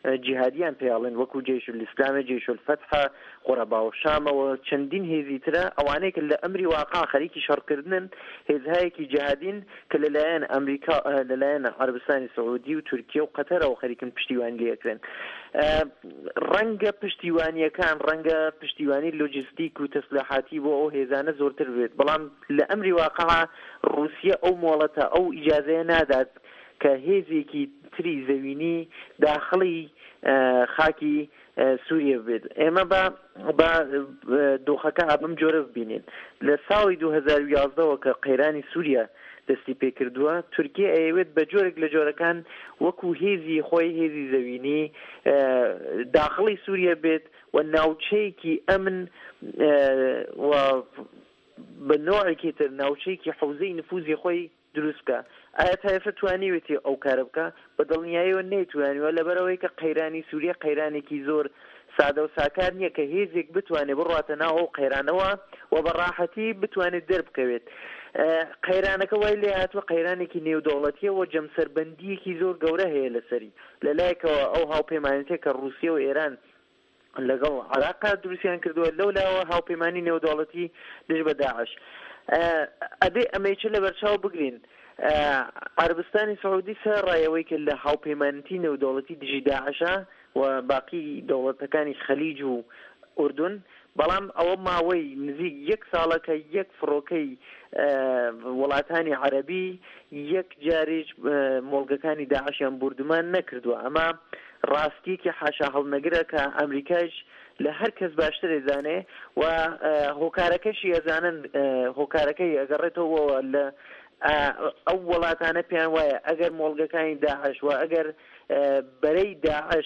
جیهادیان پێڵێن وەکو جێش الئیسلام جێش الفتح قورەبا و شامەوە چەندین هێزی ترە ئەوانەیە کە لە ئەمری واقع خەریکی شەڕکردنن هێزهایەکی جیهادین کە لەلایەن ئەمریکا لەلایەن عەربستانی سعودی و تورکیە و قەتەرەوە خەریکن پشتیوانی لێکرێن ڕەنگە پشتیوانیەکان ڕەنگە پشتیوانی لۆجستیک و تەسلیحاتی بۆ ئەو هێزانە زۆرتر بێت بەڵام لە ئەمری واقع رووسیا ئەو مۆڵەتە ئەو ئیجازەیە نادات کە هێزێکی تری زەوینی داخڵی خاکی سووریا بێت ئێمە بە دۆخەکە ئابم جۆرە ببینین لە ساڵی 2011ەوە کە قەیرانی سووریا دەستی پێکردووە تورکیا ئەیەوێت بە جۆرێک لە جۆرەکان وەکو هێزی خۆی هێزی زەوینی داخڵی سووریا بێت و ناوچەیەکی ئەمن و بە نوعێکی تر ناوچەیەکی حوزەی نفوزی خۆی دروستکە ئایا تایفە توانیوێتی ئەو کارە بکە بە دڵنیاییەوە نەیتوانیوە لەبەرەوەی کە قەیرانی سووریا قەیرانێکی زۆر سادە و ساکار نییە کە هێزێک بتوانێت بڕاتە ناو ئەو قەیرانەوە و بەڕاحەتی بتوانێت دەربکەوێت قەیرانەکە وای لێ هاتووە قەیرانێکی نێودەوڵەتیە و جەمسەربەندیەکی زۆر گەورە هەیە لەسەری لەلایەکەوە ئەو هاوپەیمانێتێک کە رووسیا و ئێران لەگەڵ عێراق دروستیان کردووە لەولاوە هاوپەیمانی نێودەوڵەتی دژ بە داعش ئەبێ ئەمەیچە لە بەرچاو بگرین عەربستانی سعودی سەرڕایەوەی کە لە هاوپەیمانیتی نێودەوڵەتی دژی داعشە و باقی دەوڵەتەکانی خەلیج و ئوردون بەڵام ئەوە ماوەی نزیک یەک ساڵەکە یەک فڕۆکەی وڵاتانی عەرەبی یەک جاریش مۆڵگەکانی داعشیان بردومان نەکردووە ئەمە ڕاستیەکی حاشا هەڵنەگرە کە ئەمریکاش لە هەر کەس باشتر ئێزانێ و هۆکارەکەشی ئەزانن هۆکارەکەی ئەگەڕێتەوە لە ئەو وڵاتانە پێیان وایە ئەگەر مۆڵگەکانی داعش و ئەگەر بەرەی داعش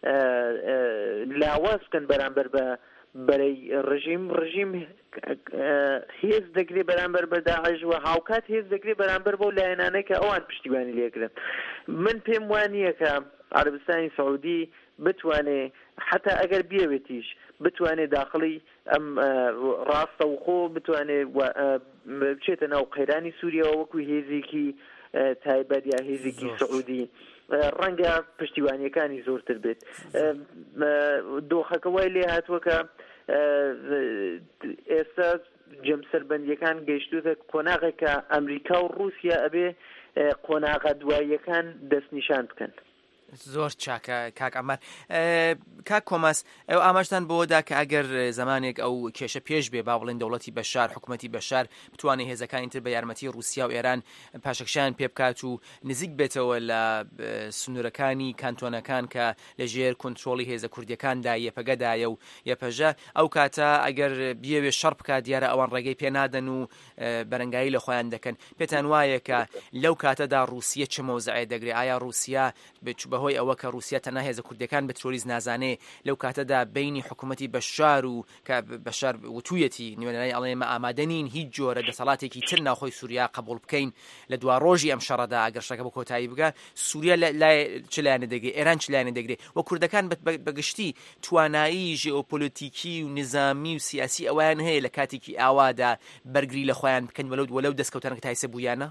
لاواز بکەن بەرامبەر بە بەرەی ڕژیم هێز دەگرێت بەرامبەر بە داعش و هاوکات هێز دەگرێت بەرامبەر بۆ لایەنانەی کە ئەوان پشتیوانی لێکردن من پێم وانییە کە عەربستانی سعودی بتوانێ حتا ئەگەر بیاوێتیش بتوانێ داخڵی ئەم ڕاستە و خۆ بتوانێ بچێتە ناو قەیرانی سووریەوە وەکو هێزێکی تایبەت یا هێزێکی سعودی ڕەنگە پشتیوانیەکانی زۆرتر بێت دۆخەکە وای لێ هاتووە کە ئێستا جەمسەربەندیەکان گەیشتوتە قۆناغێک کە ئەمریکا و رووسیا ئەبێ قۆناغە دواییەکان دەستنیشان بکەن زۆر چاکە کاک ئەمار کاک کۆماس ئەو ئاماژتان بۆدا کە ئەگەر زمانێک ئەو کێشە پێش بێ با بڵێن دەوڵەتی بەشار حکوومەتی بەشار بتوانێت هێزەکانی تر بە یارمەتی رووسیا و ئێران پاشەکشیان پێ بکات و نزیک بێتەوە لە سنوورەکانی کانتۆنەکان کە لەژێر کۆنتترۆڵی هێزە کوردیەکاندا یەپەگەدایە و یەپەژە ئەو کاتە ئەگەر بیاوێ شەڕ بکات دیارە ئەوان ڕێگەی پێ نادەن و بەرەنگایی لە خۆیان دەکەن پێتان وایە کە لەو کاتەدا رووسیا چه مۆزعێ دەگرێت ئایا رووسیا بەهۆی ئەوە کە رووسیا تەنها هێزە کوردەکان بە ترۆریز نازانێ لەو کاتەدا بینی حکوومەتی بەشار و کە بەشار وتویەتی نوێنەرانی ئەڵێمە ئامادەنین هیچ جۆرە دەسەڵاتێکی تر ناوخۆی سووریا قبول بکەین لە دوا ڕۆژی ئەم شەڕەدا ئەگەر شەکە بە کۆتایی بگە سووریا چ لایەنە دەگرێت ئێران چ لایەنە دەگرێت و کوردەکان بەگشتی توانایی ژئۆپۆلیتیکی و نظامی و سیاسی ئەویان هەیە لە کاتێکی ئاوادا بەرگری لە خۆیان بکەن وەلەو دەستکەوتانەکە تایسە بوویانە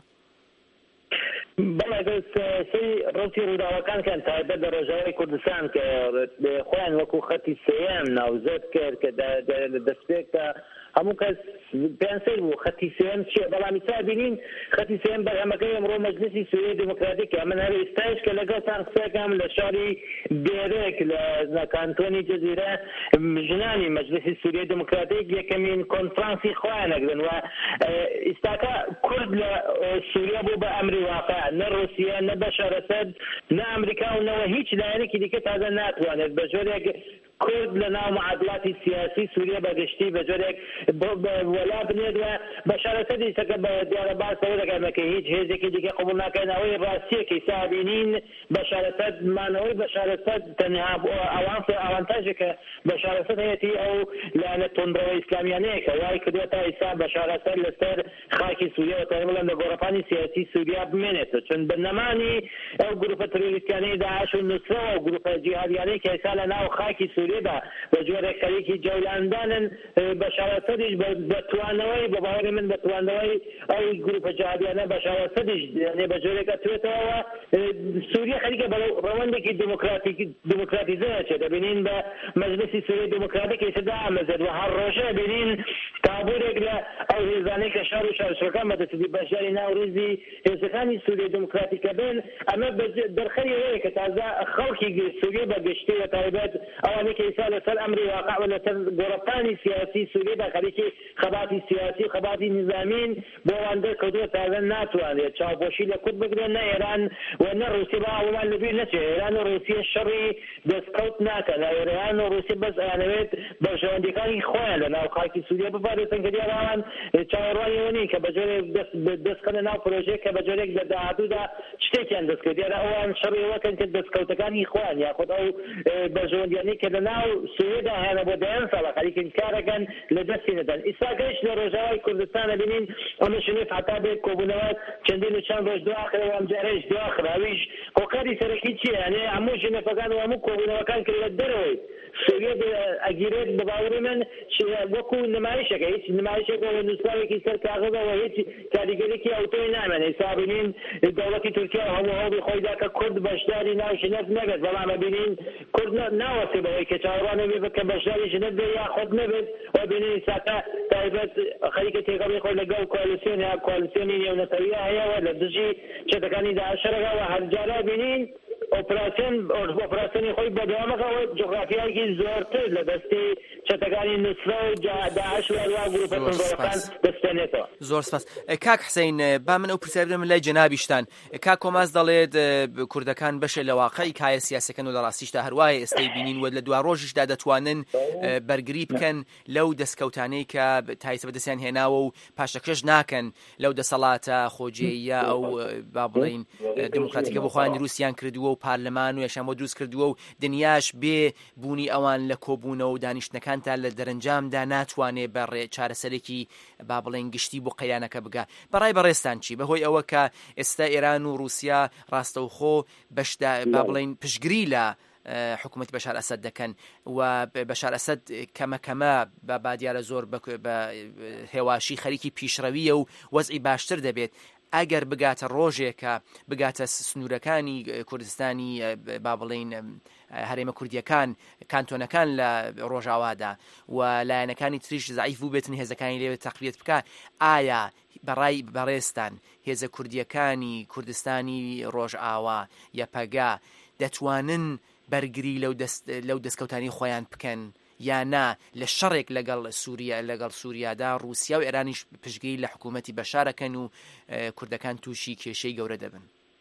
بەڵێ ڕوتی ڕووداوەکان کەن تایبەت لە ڕۆژاوای کوردستان کە خۆیان وەکو خەتی سێیەم ناوزەت کرد کە دەستپێکە هەموو کەس پێیان سەیر بوو خەتی سێیەم چییە بەڵامی تا بینین خەتی سێیەم بەرهەمەکەی ئەمڕۆ مەجلیسی سووریای دموکراتیکە من هەر ئێستاش کە لەگەڵتان قسەکەم لە شاری بێرێک لە کانتۆنی جەزیرە ژنانی مەجلیسی سووریای دموکراتیک یەکەمین کۆنفرانسی خۆیان ئەگرن و ئێستاکە کورد لە سووریا بوو بە ئەمری واقع نە رووسیا نە بەشار ئەسەد نە ئەمریکا و نەوە هیچ لایەنێکی دیکە تازە ناتوانێت بە جۆرێک کورد لە ناو معادلاتی سیاسی سووریا بەگشتی بە جۆرێک وەلا بنێت و بەشار ئەسەدی سەکە بە دیارە باسەوە دەکەمەکە هیچ هێزێکی دیکە قبول ناکەن ئەوەی ڕاستیەکەی سابینین بەشار ئەسەد مانەوەی بەشار ئەسەد تەنها ئاوانتاژێکە بەشار ئەسەد هەیەتی ئەو لایەنە تۆندڕەوەی ئیسلامیانەیەکە وای کردووە تا ئێستا بەشار ئەسەد لەسەر خاکی سووریا و تەنها لە گۆڕەپانی سیاسی سووریا بمێنێتەوە چون بەرنەمانی ئەو گروپە تەرۆریستیانەی داعش و نوسرە و گروپە جیهادیانەی کە ئێستا لە ناو خاکی سوورێدا بە جۆرێک خەریکی جەولاندانن بە شاوەسەریش بە توانەوەی بە باوەڕی من بە توانەوەی ئەو گروپە جیهادیانە بە شاوەسەریش بە جۆرێک ئەتوێتەوە سووریا خەریکە بە ڕەوەندێکی دموکراتیزە چێت دەبینین بە مەجلسی سووریای دموکراتیک ئێستا ئامەزێت و هەر ڕۆژە دەبینین کابورێک لە ئەو هێزانەی کە شار و شارچۆکان بەدەستی بەشداری ناوڕێزی هێزەکانی سووریای دموکراتیکە بن ئەمە دەرخەریەوەیە کە تازە خەڵکی سووریا بە گشتی و تایبەت ئەوانەی کە ئێستا لەسەر ئەمری واقع و لەسەر گۆڕەپانی سیاسی سووریادا خەریکی خەباتی سیاسی و خەباتی نظامین بۆ ئەوان دەرکەوتووە تازە ناتوانێت چاوپۆشی لە کورد بگرێن نە ئێران و نە رووسیا بە ئەومان لەبیر نەچێت ئێران و رووسیا شەڕی دەستکەوت ناکەن ئێران و رووسیا بەس ئەیانەوێت بەشەوەندەکانی خۆیان لە ناو خاکی سووریا بپارێزن کە دیاراوان چاوەڕوانیەوە نین کە بەجۆرێک دەستکەنە ناو پرۆژەیە کە بەجۆرێک لە داهاتوودا شتێکیان دەستکەوت دیارە ئەوان شەڕیەوەکەن کە دەستکەوتەکانی خۆیان یاخود ئەو بەژەوەندیانەی کە لە ناو سوورێدا هیانە بۆ دەیان ساڵە خەریکن کارەکەن لە دەستی نەدەن ئیستا گەیشت لە ڕۆژاوای کوردستانە بینین ئەمە شنێف حتا بێت کۆبوونەوە چەندین و چەند ڕۆژ دواخرەوە ئەم جارەش دواخراویش هۆکاری سەرەکی چییە یانێ هەموو ژنەفەکان و هەموو کۆبوونەوەکان کرد لە دەرەوەی سووریا ئەگیرێت بە باوەڕی من وەکو نمایشەکە هیچ نمایشێکەوە نووسراوێکی سەر کاغەزەوە هیچ کاریگەرێکی ئەوتۆی نامێن ئێستا بینین دەوڵەتی تورکیا هەموو هەوڵی خۆیدا کە کورد بەشداری ناو ژنەف نەبێت بەڵام بینین کورد ناوەسێ بەوەی کە چاوەڕوانە بێت کە بەشداری ژنەف بێ یا خۆت نەبێت و بینین ئێستاکە تایبەت خەریکە تێگەڵی خۆی لەگەڵ کۆالیسیۆن یا کۆالیسیۆنی نێونەتەویە هەیەوە لە دژی چێتەکانی داعشەرەوە هەرجارە بینین ئۆپراسیۆنی خۆی بەدەوامەکەەوە جغرافیایەکی زۆرتر لە دەستی چەتەکانی نووسرە و داعش و هەروە گروپە تندۆڕەکان دەستێنێتەوە. زۆر سپاس. کاک حسەین با من ئەو پرسیار بدەم لای جەنابیشتان. کاک کۆماس دەڵێت کوردەکان بەشێ لە واقعی کایە سیاسەکەن و لە ڕاستیشدا هەروایە ئێستای بینین و لە دوا ڕۆژیشدا دەتوانن بەرگری بکەن لەو دەستکەوتانەی کە تایسە بەدەستیان هێناوە و پاشەکەش ناکەن لەو دەسەڵاتە خۆجێیە ئەو با بڵێن دموکراتیکە بۆ خۆیان دروستیان کردووە و پارلەمان و یەشان بۆ دروست کردووە و دنیاش بێ بوونی ئەوان لە کۆبوونەوە و دانیشتەکانتا لە دەرەنجامدا ناتوانێت بەڕێ چارەسەرێکی با بڵێن گشتی بۆ قەیانەکە بگا. بەڕای بەڕێستان چی بەهۆی ئەوە کە ئێستا ئێران و رووسیا ڕاستەوخۆ بەشدا با بڵێن پشگری لە حکوومەتی بەشار ئەسەد دەکەن و بەشار ئەسەد کەمە بە بادیارە زۆر بە هێواشی خەریکی پیشڕەویە و وەزعی باشتر دەبێت. ئەگەر بگاتە ڕۆژێکە بگاتە سنوورەکانی کوردستانی با بڵێن هەرێمە کوردیەکان کانتۆنەکان لە ڕۆژاوادا و لایەنەکانی تریش زعیف بوو بێتن هێزەکانی لێوێت تەقویەت بکە، ئایا بەڕای بەڕێستان هێزە کوردیەکانی کوردستانی ڕۆژئاوا یەپەگا دەتوانن بەرگری لەو دەستکەوتانی خۆیان بکەن یانا لە شەڕێک لەگەڵ سووریادا رووسیا و ئێرانیش پشتگیری لە حکوومەتی بەشارەکەن و کوردەکان تووشی کێشەی گەورە دەبن؟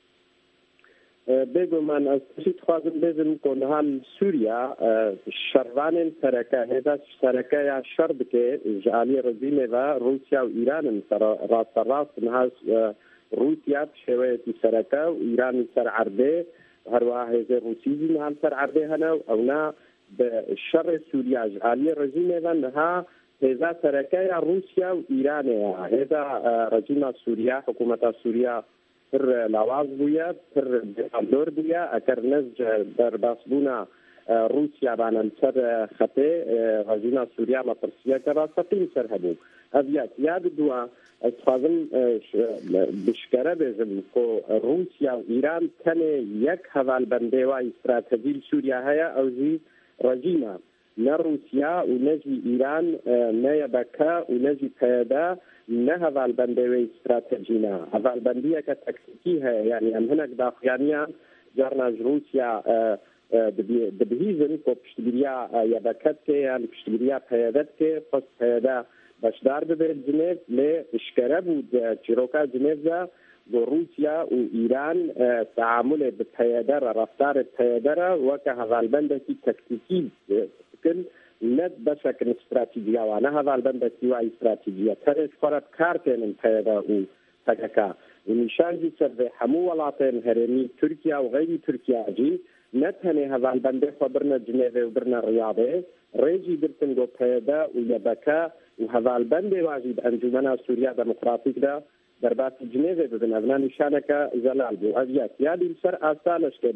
بێگومان ئەس پشت خوازم بێزم کۆنهان سووریا شەڕوانên سەرەکە هێزا سەرەکەیە شەڕ بکێ ji aliyê rejîmê ve Rûsya û Îranên rasterast niha Rûsya şêweyekî sereke û Îranî ser erdê herwa hêzê Rûsî jî niha ser erdê hene ewna bi şerê Sûriya ji aliyê rejîmê ve niha hêza serekeya Rûsya û Îranê ye. Hêza rejîma Sûriya hikûmeta Sûriya pir lawaz bûye, pir bêqandor bûye, eger nez derbasbûna Rûsya banan ser xetê rejîma Sûriya metirsiyeke rastaqîm ser hebû. Ev ya biduwa ez dixwazim bişkere bêjim ku Rûsya û Îran tenê yek hevalbendê wa stratejî Sûriya heye ew jî rejîma ne Rûsya û ne jî Îran ne yebeke û ne jî peyda ne hevalbendê wê stratejî ne. Hevalbendiyeke tektikî heye yani em hinek daxuyaniyan carna ji Rûsya dibihîzin ku piştgiriya yebeketke yan piştgiriya peyedetke xwest peyeda beşdar bibe Cinev lê işkere bû çîroka Cinev de bu Rûsya û Îran teamulê bi peyedera raftarê peyedera weke hevalbendekî tektikî bikin ne beşekin stratîjiya wan ne hevalbendekî wa stratîjiya terê xwe kar tênin peyeda û PKK û nîşan jî ser vê hemû welatên herêmî Tirkiya û geyrî Tirkiya jî ne tenê hevalbendê xwe birne Cinevê û birne Riyadê rêjî girtin got peyeda û yebeke û hevalbendê wa jî bi Encûmena Sûriya Demokratîk de derbasî Cinevê bibin. Ev nîşaneke zelal bû. Ev yek ya dîl ser asta leşkerî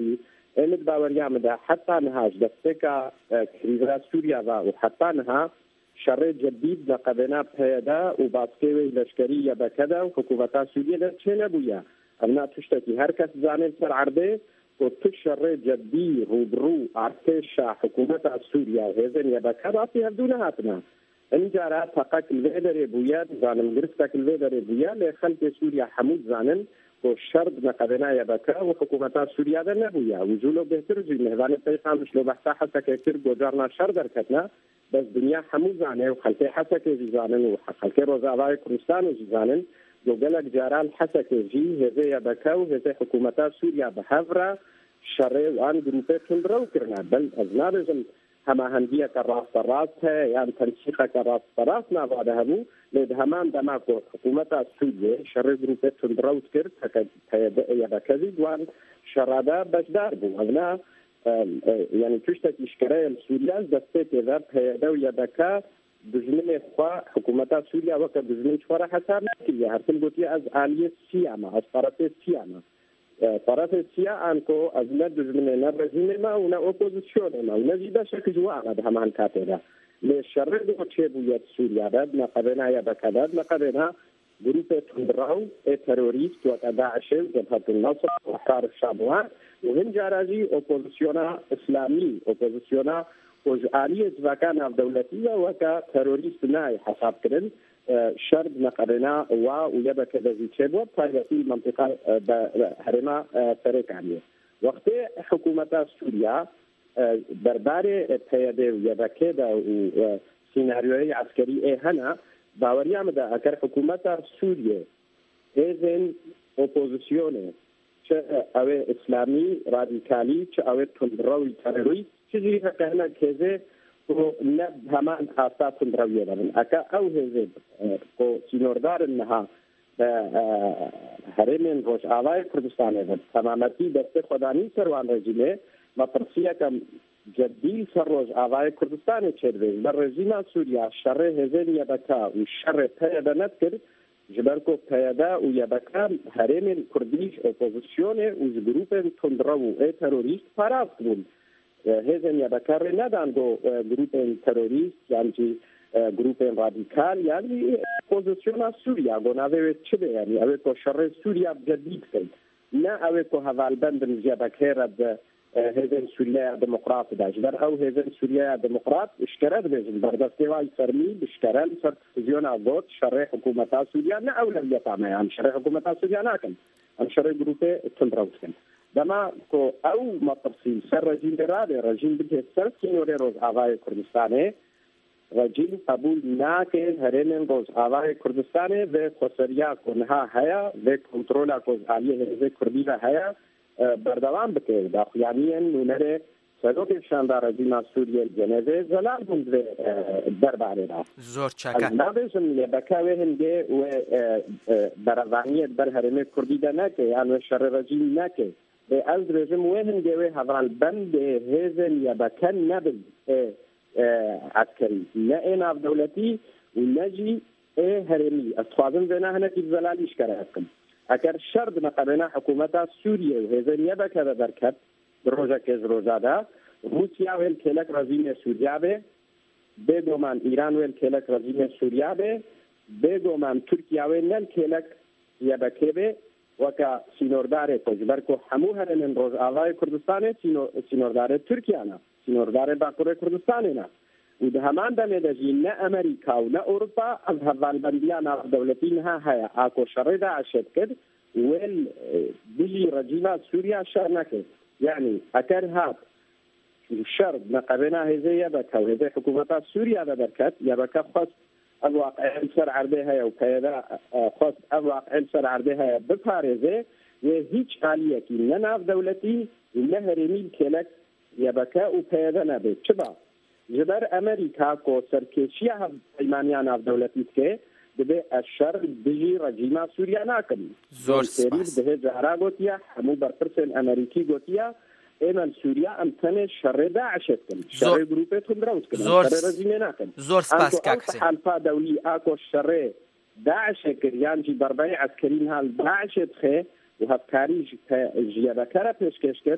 امد باوریامدا حتی نهاج دستکا کریزا سوریا و حتی نها شر جدید لقبنا پیدا و باسکوی لشکری یا بکدا و حکومتا سوریا لچه نبویا امنا تشتکی هر کس زانل سر عرضه و تشر جدی روبرو ارتش حکومتا سوریا هزن یا بکدا فی هفدون هاتنا انجارا تقاك الفيدر بويا زانم قرستك الفيدر بويا لخلق سوريا حمود زانن والشرد نقدنا يبكا وحكومات سوريا ذا نبويا وزولو بهتر زي مهبان الطريقة مش لو بحثا حتى كثير بوجارنا شردر كتنا بس دنيا حمود زانن وخلقي حسك زانن وخلقي روزاواي كردستان زانن وقالك جاران حسك جي هذا يبكا وهذا حكومات سوريا بحفرة شري وان جروبات تندرو كرنا بل أزنارزم هما هندية كراس يعني تنسيقها كراس نابعد همو لد همان دماغو حكومة سوريا شر جروبات تندروت كرت يبا كذب وان شرادا بجدار بو هنا يعني تشتك إشكالية سوريا دستيت إذا بهيدا ويبكا بجملة إخوة حكومة سوريا وكا بجملة شوارع حساب نكية هرسل قوتي از آلية سيامة از طرف سيامة طرف السياء أنكو أزمد من الرجيم ما ونا أوبوزيشن ما ونجد شك جوانا ده همان كاتبه للشر دو تشبوية سوريا ده نقدنا يا بكذا نقدنا جروب تندراو تيروريست وتداعش جبهة النصر وحرار الشام وهم جاراجي أوبوزيشن إسلامي أوبوزيشن وجالية وكان دولتية وكا تيروريست ناي حساب كرن شرد نقرنا ويبقى كذا تشبوب في منطقة هرما فريق عمية وقت حكومة سوريا برباري بيده ويبقى كذا وسيناريوهي عسكري هنا باوريا مدى أكر حكومة سوريا هذين أوبوزيسيوني أو إسلامي راديكالي أو تندروي تيروريست تجري هنا كذا نب همان حاسات تندروية من أكا أو هذب كو سينوردار إنها هرمين روش آلاء كردستان تمامتي دست خداني سروان رجيمه مطرسية كم جديل سر روش آلاء كردستان چردوز بر رجيم سوريا شر هزين يبكا وشر پيدا نتكر جبركو پيدا ويبكا هرمين كرديش اوپوزيسيونه وز گروپن تندرو تيروريست پاراز كبون هزن يبكر ندان دو جروب تيروريست يعني جروب راديكال يعني اوبوزيسيون سوريا غوناوي تشبه يعني اوكو شر سوريا جديد كن نا اوكو هذا البند يبكر هزن سوريا ديمقراط داجبر او هزن سوريا ديمقراط اشكرت بجن بردستواي فرمي بشكرال سرتيزيون اغوت شر حكومه سوريا نا اولويه يعني شر حكومه سوريا ناكن ام شر جروب تندروسكن دما کو او مطرسي سر رجيم برادة رجيم بده سر سينوري روز آوائی کردستانه رجيم قبول ناکه هرمن روز آوائی کردستانه و خسریا کنها هيا و کنترولا کوز آلیه هزه کردی و هيا بردوام بکه داخلیانیان نونره سلوک شاندار رجيم سوريا الجنوبي زلال بند و درباره دا زور چاکه نابزم لبکاوه هنده و بروانیت بر هرمه کردی دا نکه یعنی شر رجيم نکه از رژیم وهم جوی هذا البند هزن يبكن نبل عسكري لا إنا دولتي ونجي هرمي أصحابنا زنا هنا في زلاليش كراكم أكر شرد نقبنا حكومة سوريا وهزن يبك هذا بركت بروجا كز روزادا روسيا والكلك رزيم سوريا به بيجومان إيران والكلك رزيم سوريا به بيجومان تركيا والكلك يبكي به وكا سينوردار تجبركو حموها من روز آلاء كردستان سينوردار تركيانا سينوردار باقور كردستاننا وده همان دمدجي نا أمريكا ونا أوروبا از هفال بنديانا دولتينها هيا آكو شريدا عشد كد ويل بيجي رجيمات سوريا شارناكد يعني أكر هات الشرد نقبنا هزي يبكا وهزي حكومة سوريا بدركت يبكا خاص الواقع سر عرضها وكذا خاص الواقع سر عرضها بفارزه وهيج عالية كي نناف دولتي النهرمي كلك يبكا وكذا نبي شبا جبر أمريكا كو سركيشيا إيمانيا ناف دولتي كه بده الشر بيجي رجيم سوريا ناكل زور سپاس به جهرا گوتیا همو برپرسن أمريكي گوتیا ایمن سوریا امتن شر داعش کن شر گروپه تندروس کن شر رژیم نکن زور سپاس کاک حسین حلفا دولی آکو شر داعش کریان جی بربای عسکرین حال داعش تخه و هفکاری جیابکر پیشکش کرد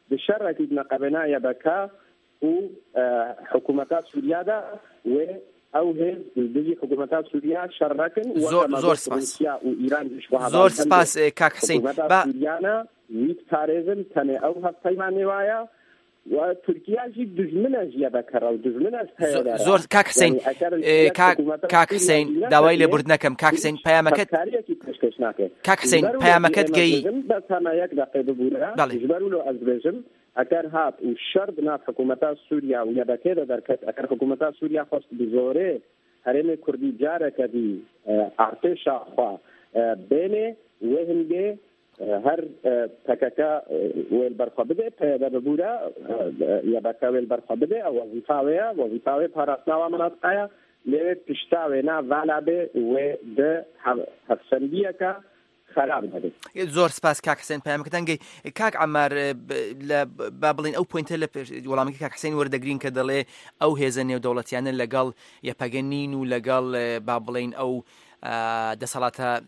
بشركة نقبنا يبكا وحكومات سوريا دا او هز بيجي حكومات سوريا شركن زور سپاس وإيران زور سپاس کاک حسین با سوريانا ويت تاريزم تاني او هفتايماني وايا وتركيا جي دجمنا جي بكرة ودجمنا زور کاک حسین کاک حسین داوای لێبوردنەکەم کاک حسین پەیامەکەت کاک حسین پەیامەکەت گەی بس هما يك دقيقة بولا جبروا له أزبيجم أكر هات والشرط ناف حكومة سوريا ويبكي دركت أكر حكومة سوريا خاص بزوره هرم كردي جارك دي أعطيش أخوا بينه وهنجي هر تكاكا والبرخا بده پیدا ببوده یبکا والبرخا بده او وظیفه پاراسنا و مناطقه لیوه پشتاوه نا والا به و ده هفسندیه که خراب بده زۆر سپاس کاک حسین پەیامەکەتان گەی کاک عەمار با بڵین ئەو پوینتە لە وەڵامەکەی کاک حسین وەردەگرین کە دەڵێ ئەو هێزە نێودەوڵەتیانە لەگەڵ یەپەگە نین و لەگەڵ با بڵین ئەو دەسەڵاتە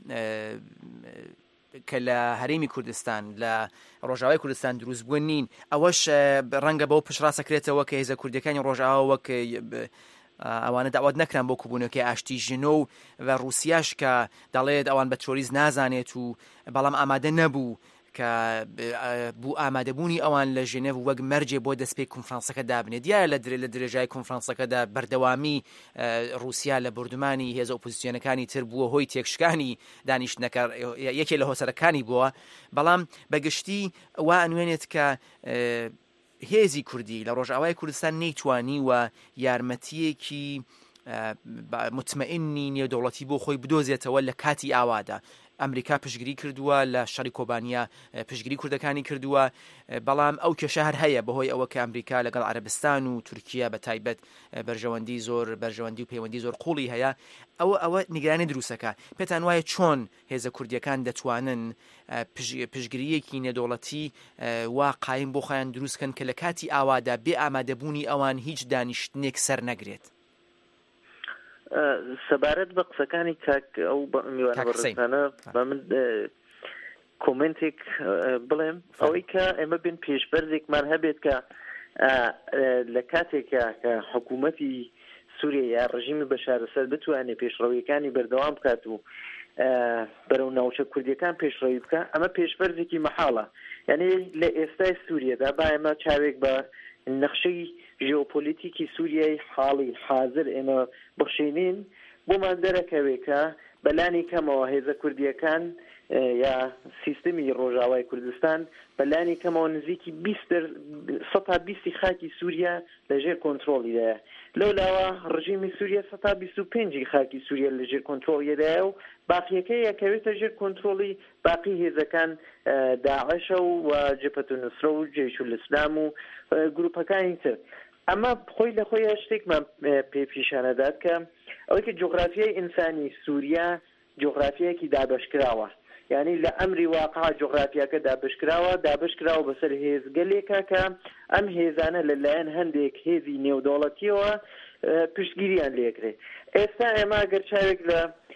کە لە هەرێمی کوردستان لە ڕۆژاوای کوردستان دروست بوون نین ئەوەش ڕەنگە بەو پشڕاستەکرێتەوە کە هێزە کوردەکانی ڕۆژاوا وەک ئەوانە داوات نەکران بۆ کوبوونەوەی ئاشتی ژنۆ و رووسیاش کە دەڵێت ئەوان بە تۆریز نازانێت و بەڵام ئامادە نەبوو کە بوو ئامادەبوونی ئەوان لە ژنێڤ وەک مەرجێ بۆ دەستپێی کنفرانسەکە دابنێت دیارە لە درێژای کنفرانسەکەدا بەردەوامی رووسیا لە بردومانی هێزە ئۆپۆزیسیۆنەکانی تر بووە هۆی تێکشکانی دانیشتنەکە یەکێک لە هۆسەرەکانی بووە بەڵام بەگشتی وا ئەنوێنێت کە هێزی کوردی لە ڕۆژئاوای کوردستان نەیتوانی و یارمەتیەکی مطمئنی نێودەوڵەتی بۆ خۆی بدۆزێتەوە لە کاتی ئاوادا ئەمریکا پشگیری کردووە لە شەڕی کۆبانیا پشگیری کوردەکانی کردووە بەڵام ئەو کێشە هەر هەیە بەهۆی ئەوە کە ئەمریکا لەگەڵ عەرەبستان و تورکیا بە تایبەت بەرژەوەندی و پەیوەندی زۆر قوڵی هەیە ئەوە نیگرانی دروستەکە پێتان وایە چۆن هێزە کوردیەکان دەتوانن پشگیریەکی نێودەوڵەتی وا قایم بۆ خۆیان دروستکەن کە لە کاتی ئاوادا بێ ئامادەبوونی ئەوان هیچ دانیشتنێک سەر نەگرێت سەبارەت بە قسەکانی کاک ئەو میوانە بەڕێزانە بە من کۆمنتێک بڵێم ئەوەی کە ئێمە بین پێشبەرزێکمان هەبێت کە لە کاتێکە کە حکوومەتی سووریا یا ڕژیمی بەشار ئەسەد بتوانێت پێشڕەویەکانی بەردەوام بکات و بەرەو ناوچە کوردیەکان پێشڕەوی بکە ئەمە پێشبەرزێکی مەحاڵە یعنی لە ئێستای سووریادا با ئێمە چاوێک بە نەخشەی ژێۆپۆلیتیکی سووریای حاڵی حاضر ئێمە بخشێنین بۆمان دەرەکەوێکە بەلانی کەمەوە هێزە کوردیەکان یا سیستمی ڕۆژاوای کوردستان بەلانی کەمەوە نزیکی 120 خاکی سووریا لەژێر کۆنتترۆلیدایە لەولاوە ڕژیمی سووریا 125 خاکی سووریا لەژێر کۆنتترۆلیدایە و باقیەکەی یەکەوێتە ژێر کۆنتترۆلی باقی هێزەکان داعشە و جبهەت النوسرە و جێش الئیسلام و گروپەکانی تر ئەمە خۆی لە خۆی شتێکمان پێ پیشانەدات کە ئەوەی کە جوغرافیای ئینسانی سووریا جوغرافیایەکی دابەشکراوە یعنی لە ئەمری واقع جوغرافیاکە دابشکراوە بەسەر هێزگەلێکە کە ئەم هێزانە لەلایەن هەندێک هێزی نێودەوڵەتیەوە پشتگیریان لێکرێت ئێستا ئێمە ئەگەر چاوێک لە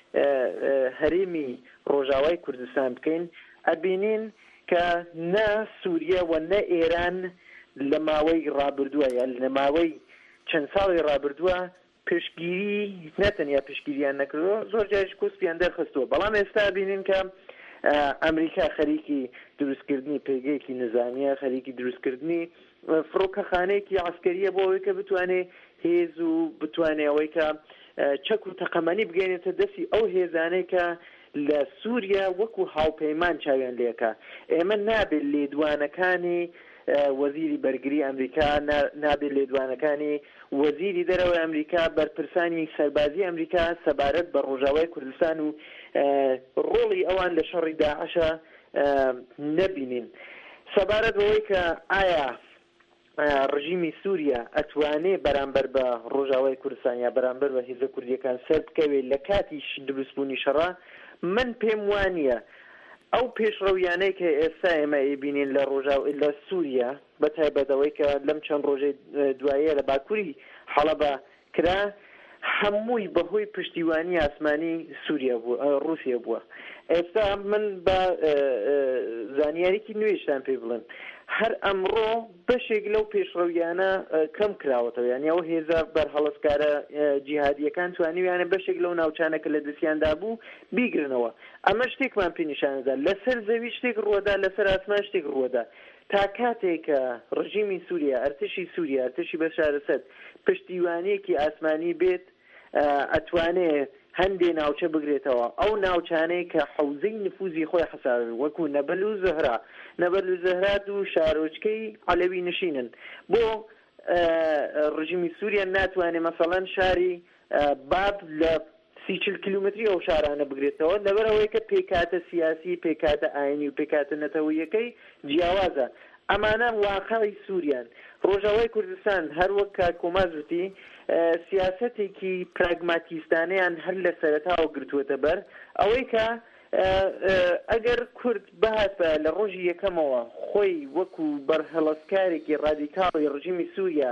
هەرێمی ڕۆژاوای کوردستان بکەین ئەبینین کە نە سووریا و نە ئێران لە ماوەی ڕابردووە یا لە ماوەی چەند ساڵی ڕابردووە پشتگیری نەتەنیا پشتگیریان نەکردووە زۆر جاریش کوسپیان دەرخستووە بەڵام ئێستا بینین کە ئەمریکا خەریکی دروستکردنی پێگەیەکی نظامیە خەریکی دروستکردنی فڕۆکەخانەیەکی عسکەریە بۆ ئەوەی کە بتوانێت هێز و بتوانێت ئەوەی کە چەک و تەقەمەنی بگەێنێتە دەستی ئەو هێزانەی کە لە سووریا وەکو هاوپەیمان چاویان لێکە ئێمە نابێت لێدوانەکانی وەزیری بەرگری ئەمریکا نابێت لێدوانەکانی وەزیری دەرەوەی ئەمریکا بەرپرسانی سەربازی ئەمریکا سەبارەت بە ڕۆژاوای کوردستان و ڕۆڵی ئەوان لە شەڕی داعشە نەبینین سەبارەت بەوەی کە ئایا ڕژیمی سووریا ئەتوانێت بەرامبەر بە ڕۆژاوای کوردستان یا بەرامبەر بە هێزە کوردیەکان سەر بکەوێت لە کاتی دروستبوونی شەڕە من پێم وانییە ئەو پێشڕەویانەی کە ئێستا ئێمە ئەیبینین لە لە سووریا بەتایبەتەوەی کە لەم چەند ڕۆژەی دوایە لە باکووری حەڵەبە کرا هەمووی بەهۆی پشتیوانی ئاسمانی سووریا بووە رووسیا بووە ئێستا من بە زانیاریکی نوێشتان پێ بڵێن هەر ئەمڕۆ بەشێک لەو پێشڕەویانە کەم کراوەتەوە، یعنی ئەو هێزە بەرهەڵسکارە جیهادیەکان توانیویانە بەشێک لەو ناوچانەکە لە دەستیاندا بوو بیگرنەوە. ئەمە شتێکمان پێ نیشانەدا، لەسەر زەوی شتێک ڕووەدا، لەسەر ئاسمان شتێک ڕووەدا. تا کاتێک کە ڕژیمی سووریا، ئەرتشی سووریا، ئەرتشی بەشار ئەسەد پشتیوانیەکی ئاسمانی بێت، ئەتوانێت هەندێ ناوچە بگرێتەوە، ئەو ناوچانەی کە حوزەی نفوزی خۆی حساب وەکو نەبەل و زەهرا. نەبەل و زەهرا دوو شارۆچکەی عەلەوی نشینن، بۆ ڕژیمی سووریا ناتوانێت مەسەڵەن شاری باب لە 30-40 کیلومتری ئەو شارانە بگرێتەوە، لەبەرەوەی کە پێکاتە سیاسی، پێکاتە ئاینی و پێکاتە نەتەوەیەکەی جیاوازە. ئەمانە واقعی سووریان. ڕۆژاوای کوردستان هەر وەک کۆمازوتی سیاسەتێکی پراگماتیستانەیان هەر لە سەرەتاوە گرتووەتە بەر ئەوەی کە ئەگەر کورد بەهات بە لە ڕۆژی یەکەمەوە خۆی وەکو بەرهەڵەسکارێکی ڕادیکاڵی ڕژیمی سووریا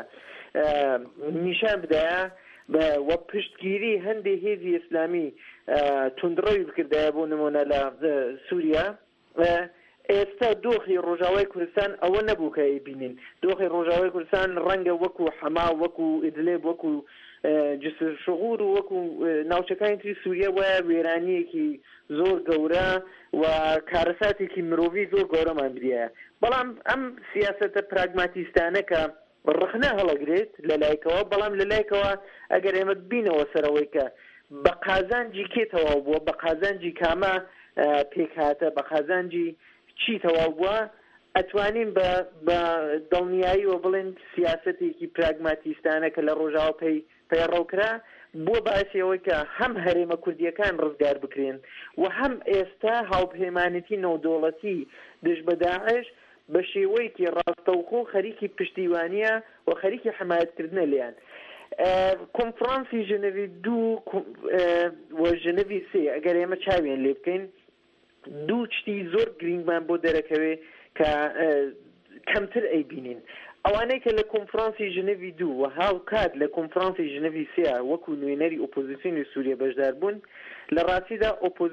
نیشان بدایە وە پشتگیری هەندێک هێزی ئیسلامی توندڕەوی بکردایە بۆ نمونە لە سووریا، ئێستا دۆخی ڕۆژاوای کوردستان ئەوە نەبوو کە بینین. دۆخی ڕۆژاوای کوردستان ڕەنگە وەکو حەما، وەکو ئیدلێب، وەکو جسر شغور و وەکو ناوچەکانی تری سووریا وایە وێرانیەکی زۆر گەورە و کارەساتێکی مرۆڤی زۆر گەورەمان بدایە. بەڵام ئەم سیاسەتە پراگماتیستانە کە ڕخنە هەڵەگرێت لەلایەکەوە، بەڵام لەلایەکەوە ئەگەر ئێمە بینەوە سەرەوەی کە بە قازانجی کێ تەواو بووە، بە قازانجی کامە پێکهاتە، بە قازانجی چی تەواو بووە، ئەتوانین بە دڵنیاییەوە بڵێن سیاسەتێکی پراگماتیستانە کە لە ڕۆژاوە پەیڕەوکرا بۆ باسی ئەوەی کە هەم هەرێمە کوردیەکان ڕزگار بکرێن و هەم ئێستا هاوپەیمانێتی نەودەوڵەتی دژ بە داعش بە شێوەیەکی ڕاستەوخۆ خەریکی پشتیوانیە و خەریکی حمایەتکردنە لیان. کۆنفرانسی ژنەوی 2 و ژنەوی 3 ئەگەر ئێمە چاویان لێ بکەین، دوو شتی زۆر گرنگمان بۆ دەرەکەوێ کە کەمتر ئەیبینین. ئەوانەی کە لە کۆنفرانسی ژنەوی 2 و هاوکات لە کۆنفرانسی ژنەوی 3 وەکو نوێنەری ئۆپۆزیسیۆنی سووریا بەشدار بوون، لە ڕاستیدا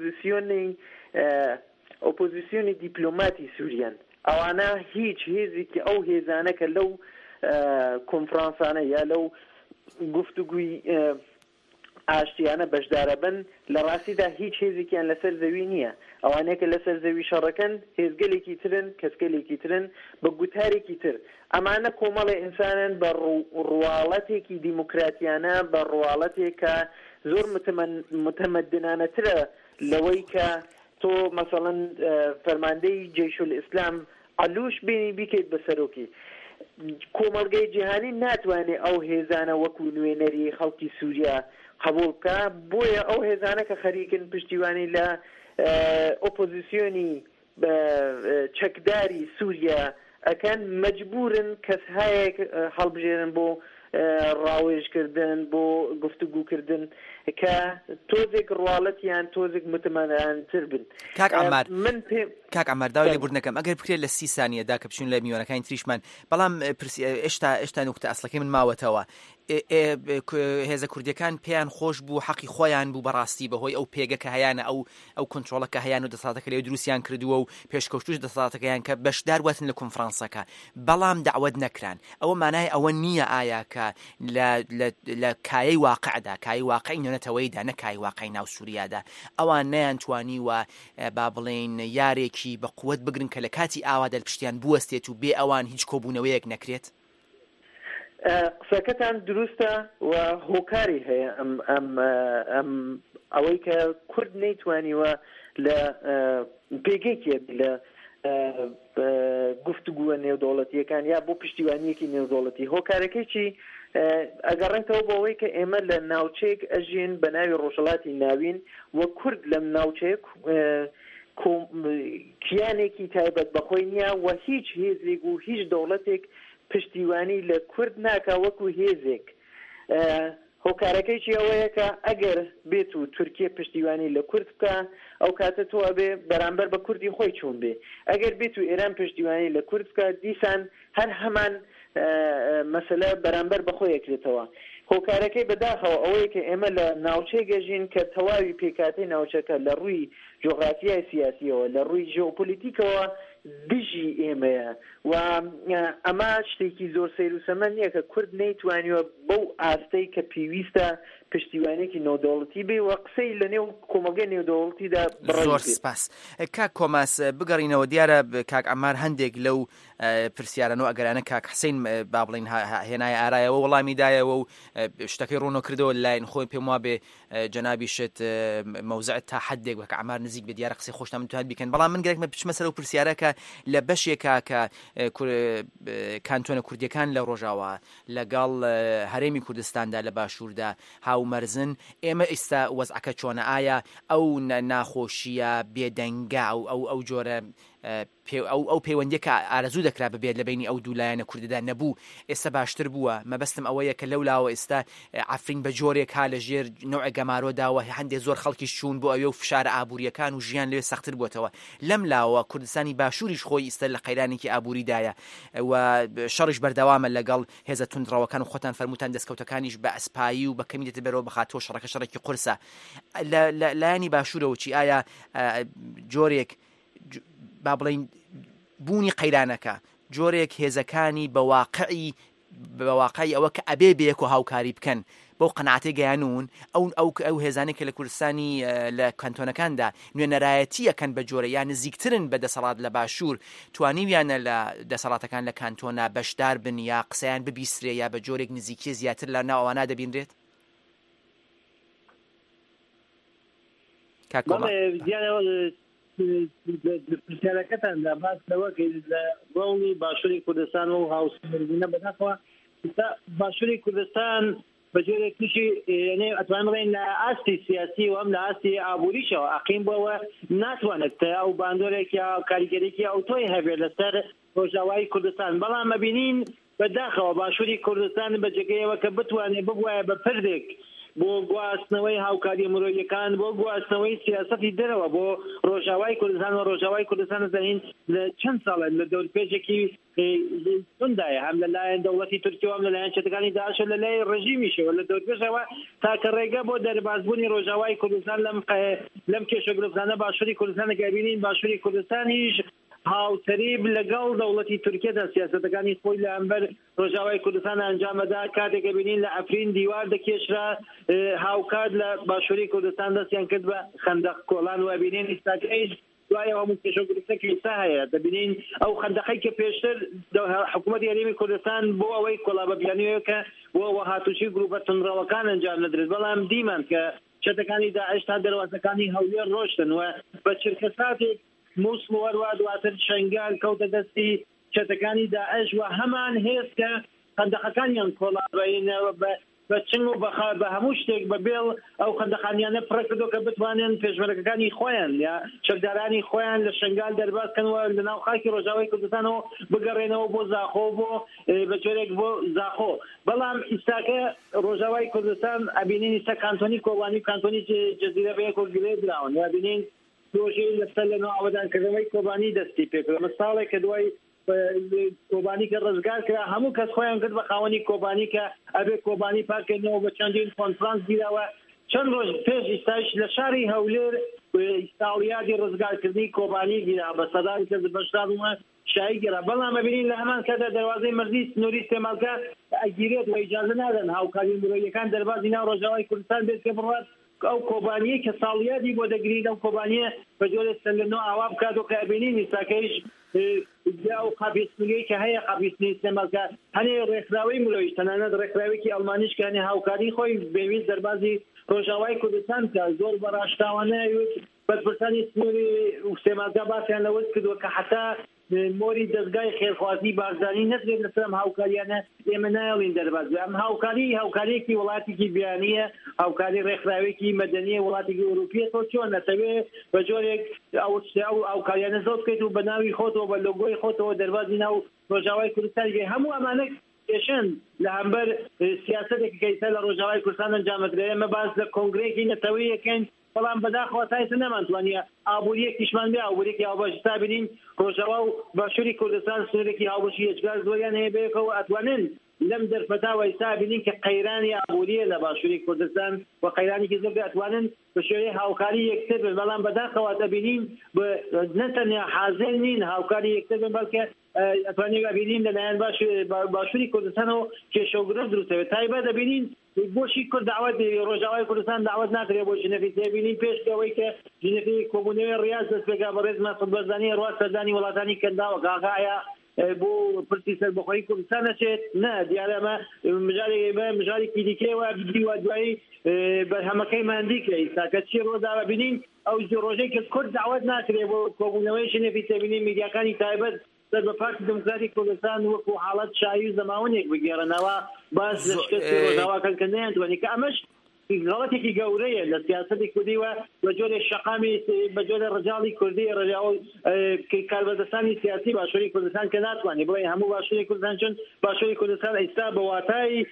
ئۆپۆزیسیۆنی دیپلۆماتی سووریان. ئەوانە هیچ هێزێکی ئەو هێزانە کە لەو کۆنفرانسانە یا لەو گفتوگوی ئاشتیانە بەشدارە بن، لە ڕاستیدا هیچ هێزێکیان لەسەر زەوی نییە. ئەوانەیە کە لەسەر زەوی شەڕەکەن هێزگەلێکی ترن، کەسگەلێکی ترن، بە گوتارێکی تر. ئەمانە کۆمەڵی ئینسانن بە ڕواڵەتێکی دیموکراتیانە، بە ڕواڵەتێک کە زۆر متەمەدنانەترە لەوەی کە تۆ مەسەڵەن فەرماندەی جەیش الئیسلام عەلوش بینی بیکەیت بەسەرۆکی. کۆمەڵگەی جیهانی ناتوانێت ئەو هێزانە وەکو نوێنەری خەڵکی سووریا قبول بکە، بۆیە ئەو هێزانە کە خەریکن پشتیوانی لە ئۆپۆزیسیۆنی چەکداری سووریا ئەکەن، مەجبورن کەسهایەک هەڵبژێرن بۆ ڕاوێژکردن، بۆ گفتوگوکردن کە تۆزێک ڕواڵەتیان تۆزێک متمانەتر بن. کاک عەمار داوای لێبوردن نەکەم، ئەگەر بکرێت لە 30 سانیەدا کە بچین لە میوانەکانی تریشمان، بەڵام ئێشتا نوکتە ئەسڵەکەی من ماوەتەوە. هێزە کوردیەکان پێیان خۆش بوو، حەقی خۆیان بوو بەڕاستی بەهۆی ئەو پێگە کە هەیەە، ئەو کۆنتڕۆڵەکە هەیەن و دەسەڵاتەکە لێ دروستیان کردووە و پێشکەوتوش دەسەڵاتەکەیان کە بەشدار وەتن لە کۆنفرانسەکە، بەڵام داوەت نەکران. ئەوە مانای ئەوە نییە ئایا کە لە کایەی واقعدا، کای واقعی نوێنەتەوەیدا، نەکای واقعی ناو سووریادا، ئەوان نەیانتوانی و با بڵێن یارێکی بە قووەت بگرن کە لە کاتی ئاوادا پشتیان بوەستێت و بێ ئەوان هیچ کۆبوونەوەیەک نەکرێت. قسەکەتان دروستە و هۆکاری هەیە ئەم ئەوەی کە کورد نەیتوانیوە لە پێگەیەکی لە گفتوگووە نێودەوڵەتیەکان یا بۆ پشتیوانیەکی نێودەوڵەتی. هۆکارەکەی چی؟ ئەگەڕێتەوە بۆ ئەوەی کە ئێمە لە ناوچەیەک ئەژین بە ناوی ڕۆژهەڵاتی ناوین و کورد لەم ناوچەیەک کیانێکی تایبەت بەخۆی نییە و هیچ هێزێک و هیچ دەوڵەتێک پشتیوانی لە کورد ناکا وەکو هێزێک. هۆکارەکەی چی ئەوەیە کە ئەگەر بێت و تورکیە پشتیوانی لە کورد بکە، ئەو کاتە تۆ ئەبێ بەرامبەر بە کوردی خۆی چوون بێ. ئەگەر بێت و ئێران پشتیوانی لە کورد بکە، دیسان هەر هەمان مەسەلە بەرامبەر بەخۆی ئەکرێتەوە. هۆکارەکەی بەداخەوە ئەوەیە کە ئێمە لە ناوچەی گەژین کە تەواوی پێکاتەی ناوچەکە لە ڕووی جۆغرافیای سیاسیەوە، لە ڕووی ژێوپۆلیتیکەوە دژی ئێمەیە و ئەمە شتێکی زۆر سەیر و سەمەند نییە کە کورد نەیتوانیوە بەو ئاستەی کە پێویستە پشتیوانێکی نێودەوڵەتی بێ و قسەی لە نێو کۆمەلگەی نێودەوڵەتیدا زۆر سپاس. کاک کۆماس بگەڕینەوە دیارە کاک ئەمار هەندێک لەو پرسیارانەوە ئەگەرانە کاک حسین با بڵین هێنای ئارایەوە وەڵامی دایەوە و شتەکەی ڕوونۆ کردەوە لایەن خۆی پێم وابێ جەنابیشت مەوزعت تا حدێک وەک ئەمار نزیک بێ دیارە قسەی خۆشتان متوان بیکەن بەڵام من گەرەکمە بچمە سەر و پرسیارەکە لە بەشێکا کە کانتۆنە کوردیەکان لە ڕۆژاوە لەگەڵ هەرێمی کوردستاندا لە باشووردا هاومەرزن ئێمە ئێستا وەزعەکە چۆنە ئایا ئەو ناخۆشیە بێدەنگا ئەو جۆرە ئەو پەیوەندی کە ئارەزوو دەکرا ببێت لە بینی ئەو دوولایەنە کورددا نەبوو ئێستا باشتر بووە مەبەستم ئەوەیە کە لەولاوە ئێستا عفرین بە جۆرێک ها لە ژێر نوع گەمارۆداوە هەندێک زۆر خەڵکی چوون بۆ ئەوێ و فشارە ئابوووریەکان و ژیان لێ سەختتر بووتەوە لەم لاوە کوردستانی باشووریش خۆی ئێستا لە قەیرانێکی ئابووریدایە و شەڕیش بەردەوامە لەگەڵ هێزە توندڕەوەکان و خۆتان فەرمووتان دەستکەوتەکانیش بە ئەسپایی و بە کەمی دێتە بەرەوە بخاتەوە شەڕەکە شەڕێکی قورسە لایەنی باشوورەوە چی ئایا جۆرێک با بڵین بوونی قەیرانەکە جۆرێک هێزەکانی بە واقعی ئەوە کە ئەبێ بەیەک و هاوکاری بکەن بەو قەناعەتی گەیانون ئەو هێزانێک کە لە کوردستانی لە کانتۆنەکاندا نوێنەرایەتیەکەن بە جۆرە یان نزیکترن بە دەسەڵات لە باشوور توانیویانە لە دەسەڵاتەکان لە کانتۆنا بەشدار بن یا قسەیان ببیسترێ یا بە جۆرێک نزیکی زیاتر لە ناوەوانە دەبینرێت؟ پرسیارەکەتان لە باسەوە لە ڕۆڵی باشووری کوردستان و هاوسەرگرتنە بەداخەوە باشووری کوردستان بە جۆرێکیشی یعنی ئەتوانین بڵێن لە ئاستی سیاسی و ئەم لە ئاستی ئابووریشەوە عەقیم بۆەوە ناتوانێت ئەو باندۆرێکی یا کاریگەرێکی ئەو تۆی هەبێت لەسەر ڕۆژاوای کوردستان بەڵام ئەبینین بەداخەوە باشووری کوردستان بە جێگەیەوە کە بتوانێت ببوایە بە پردێک بۆ گواستنەوەی هاوکاری مرۆییەکان بۆ گواستنەوەی سیاسەتی دەرەوە بۆ ڕۆژاوای کوردستان و ڕۆژاوای کوردستان دەهین لە چەند ساڵە لە دەورپێشێکی توندایە هەم لەلایەن دەوڵەتی تورکیە هەم لەلایەن چەتەکانی داعش و لەلای ڕژیمیشەوە لە دەورپێشەوە تاکە ڕێگە بۆ دەربازبوونی ڕۆژاوای کوردستان لەم کێشە گرفتانە باشووری کوردستانە گەبینین باشووری کوردستانیش هاوتەریب لەگەڵ دەوڵەتی تورکیەدا سیاسەتەکانی خۆی لە ئەمبەر ڕۆژاوای کوردستان ئەنجامەدا کاتێک بینین لە ئەفرین دیوار دەکێشرا هاوکات لە باشووری کوردستان دەستیان کرد بە خەندەق کۆڵان و بینین ئیستاکەیش دوایە هەموو کێشەگرفتێکی ئێستا هەیە دەبینین ئەو خەندەقەی کە پێشتر حکوومەتی هەرێمی کوردستان بۆ ئەوەی کۆڵابەبیانەوە کە بۆ هاتوچی گروپە توندڕەوەکان ئەنجام نەدرێت بەڵام دیمان کە چەتەکانی داعش تا دەرەوازەکانی هەولێر ڕۆشتن و بە چرکەساتێک مووسڵ وەروا دواتر شنگال کەوتە دەستی چەتەکانی داعش و هەمان هێز کە خەندەقەکانیان کۆڵابەینەوە بە چنگ و بە هەموو شتێک بە بێڵ ئەو خەندەقانیانە پڕە کردو کە بتوانن پێشمەرگەکانی خۆیان یا چەکدارانی خۆیان لە شنگال دەربازکەنەوە لە ناو خاکی ڕۆژاوای کوردستانەوە بگەڕێنەوە بۆ زاخۆ بۆ بە جۆرێک بۆ زاخۆ بەڵام ئیستاکە ڕۆژاوای کوردستان ئەبینین ئیستا کانتۆنی کۆڵانی کانتۆنی جەزیرە بەیەک و گرێ دراون یا بینین پرۆژەی لەسەر لەناو ئەوەدانکردنەوەی کۆبانی دەستی پێکرد مەساڵێک کە دوای کۆبانی کە ڕزگار کرا هەموو کەس خۆیان کرد بە خاوەنی کۆبانی کە ئەبێ کۆبانی پاکردنەوە بە چەندین کۆنفرانس گیراوە چەند ڕۆژ پێش ئیستاش لە شاری هەولێر ئیستاڵیادی ڕزگارکردنی کۆبانی گیرا بە سەدای کەس بەشدار بوومە شایی گیرا بەڵام ئەبینین لە هەمان کاتا دەواازەی مەرزی سنووری استێمالکە ئەگیرێت و ئیجازە نادەن هاوکاری مرۆییەکان دەربازی ناو ڕۆژاوای کوردستان بێت کە بڕات ئەو کۆبانیە کە ساڵیادی بۆ دەگرین ئەو کۆبانیە بە جۆرە سەرلەنەوە ئاوا بکات و کە ئەبینین ئیستاکەیش ئەو قابیستنگەی کە هەیە قابیستنی استێمالکە هەنێ ڕێکخراوەی مرۆیی تەنانەت ڕێکخراوێکی ئەڵمانیش کە هەنێ هاوکاری خۆی بێویست دەربازی ڕۆژاوای کوردستان کە زۆر بەڕاشتاوانە بەرپرسانی سنووری استێمالکە باسییان لەوەست کردووە کە حتا مۆری دەستگای خێرخوازی بازرگانی نەدرێت لەسەر ئەم هاوکاریانە ئێمە نایڵین دەرباز ئەم هاوکاریەکی وڵاتێکی بیانیە هاوکاری ڕێکخراوێکی مەدەنیە وڵاتێکی ئەوروپیە تۆ چۆن نەتەوێ بە جۆرێک ئەو هاوکاریانە زۆر بکەیت و بە ناوی خۆتەوە بە لۆگۆی خۆتەوە دەربازی ناو ڕۆژاوای کوردستانی هەموو ئەمانە کێشن لە هەمبەر سیاسەتێکی کەیسە لە ڕۆژاوای کوردستان ئەنجامەدرێت ئێمە باس لە کۆنگرێکی نەتەوەی یەکەین بەڵام بەداخەوە تایسە نەمانتوانیە ئابووریەکیشمان بێ ئابووریەکی هاوبەش تا بینین ڕۆژاوا و باشووری کوردستان سنوورێکی هاوبەشی هێچگار زۆریان هەیە بەیەکەوە ئەتوانن لەم دەرفەتاوە ئێستا بینین کە قەیرانی ئابووریە لە باشووری کوردستان و قەیرانێکی زۆر ئەتوانن بە شێوەیە هاوکاری یەکتر بن بەڵام بەداخەوە دەبینین نەتەنیا حاضر نین هاوکاری یەکتر بن بەڵکە ئەتوانین ببینین لەلایەن باشووری کوردستانەوە کێشەوگرە دروستەوێت تایبەت دەبینین بۆشی کورد داوت ڕۆژاوای کوردستان داوت ناکرێت بۆ ژنەفی تێبینین پێشکەوەی کە ژنەفی کۆبوونەوەی ڕاست دەستپێکا بە ڕێز مەسعود بەرزانی ڕاست سەردانی وڵاتانی کەنداوە گاغایە بۆ پرسی سەربەخۆیی کوردستان نەچێت نه دیارە ئەمە مژارێکی دیکەوە بدیوە دوایی بەرهەمەکەی ماندیکە ئیساکە چی ڕۆداوە بینین ئەو ڕۆژەی کە کورد داوت ناکرێت بۆ کۆبوونەوەی ژنەفی تێبینین میدیاکانی تایبەت بە پارتی دموکراتی کوردستان وەکو حاڵەت شایی و زەماوەندێک بگێڕنەوە باس لە شکستی ڕۆژاواکەن نەیانتوانی کە ئەمەش غڵەتێکی گەورەیە لە سیاسەتی کوردی و بە جۆرێ شەقامی بە جۆرە ڕەجاڵی کوردی کاربەدەستانی سیاسی باشووری کوردستان کە ناتوانێت بڵێ هەموو باشووری کوردستان چون باشووری کوردستان ئێستا بە واتای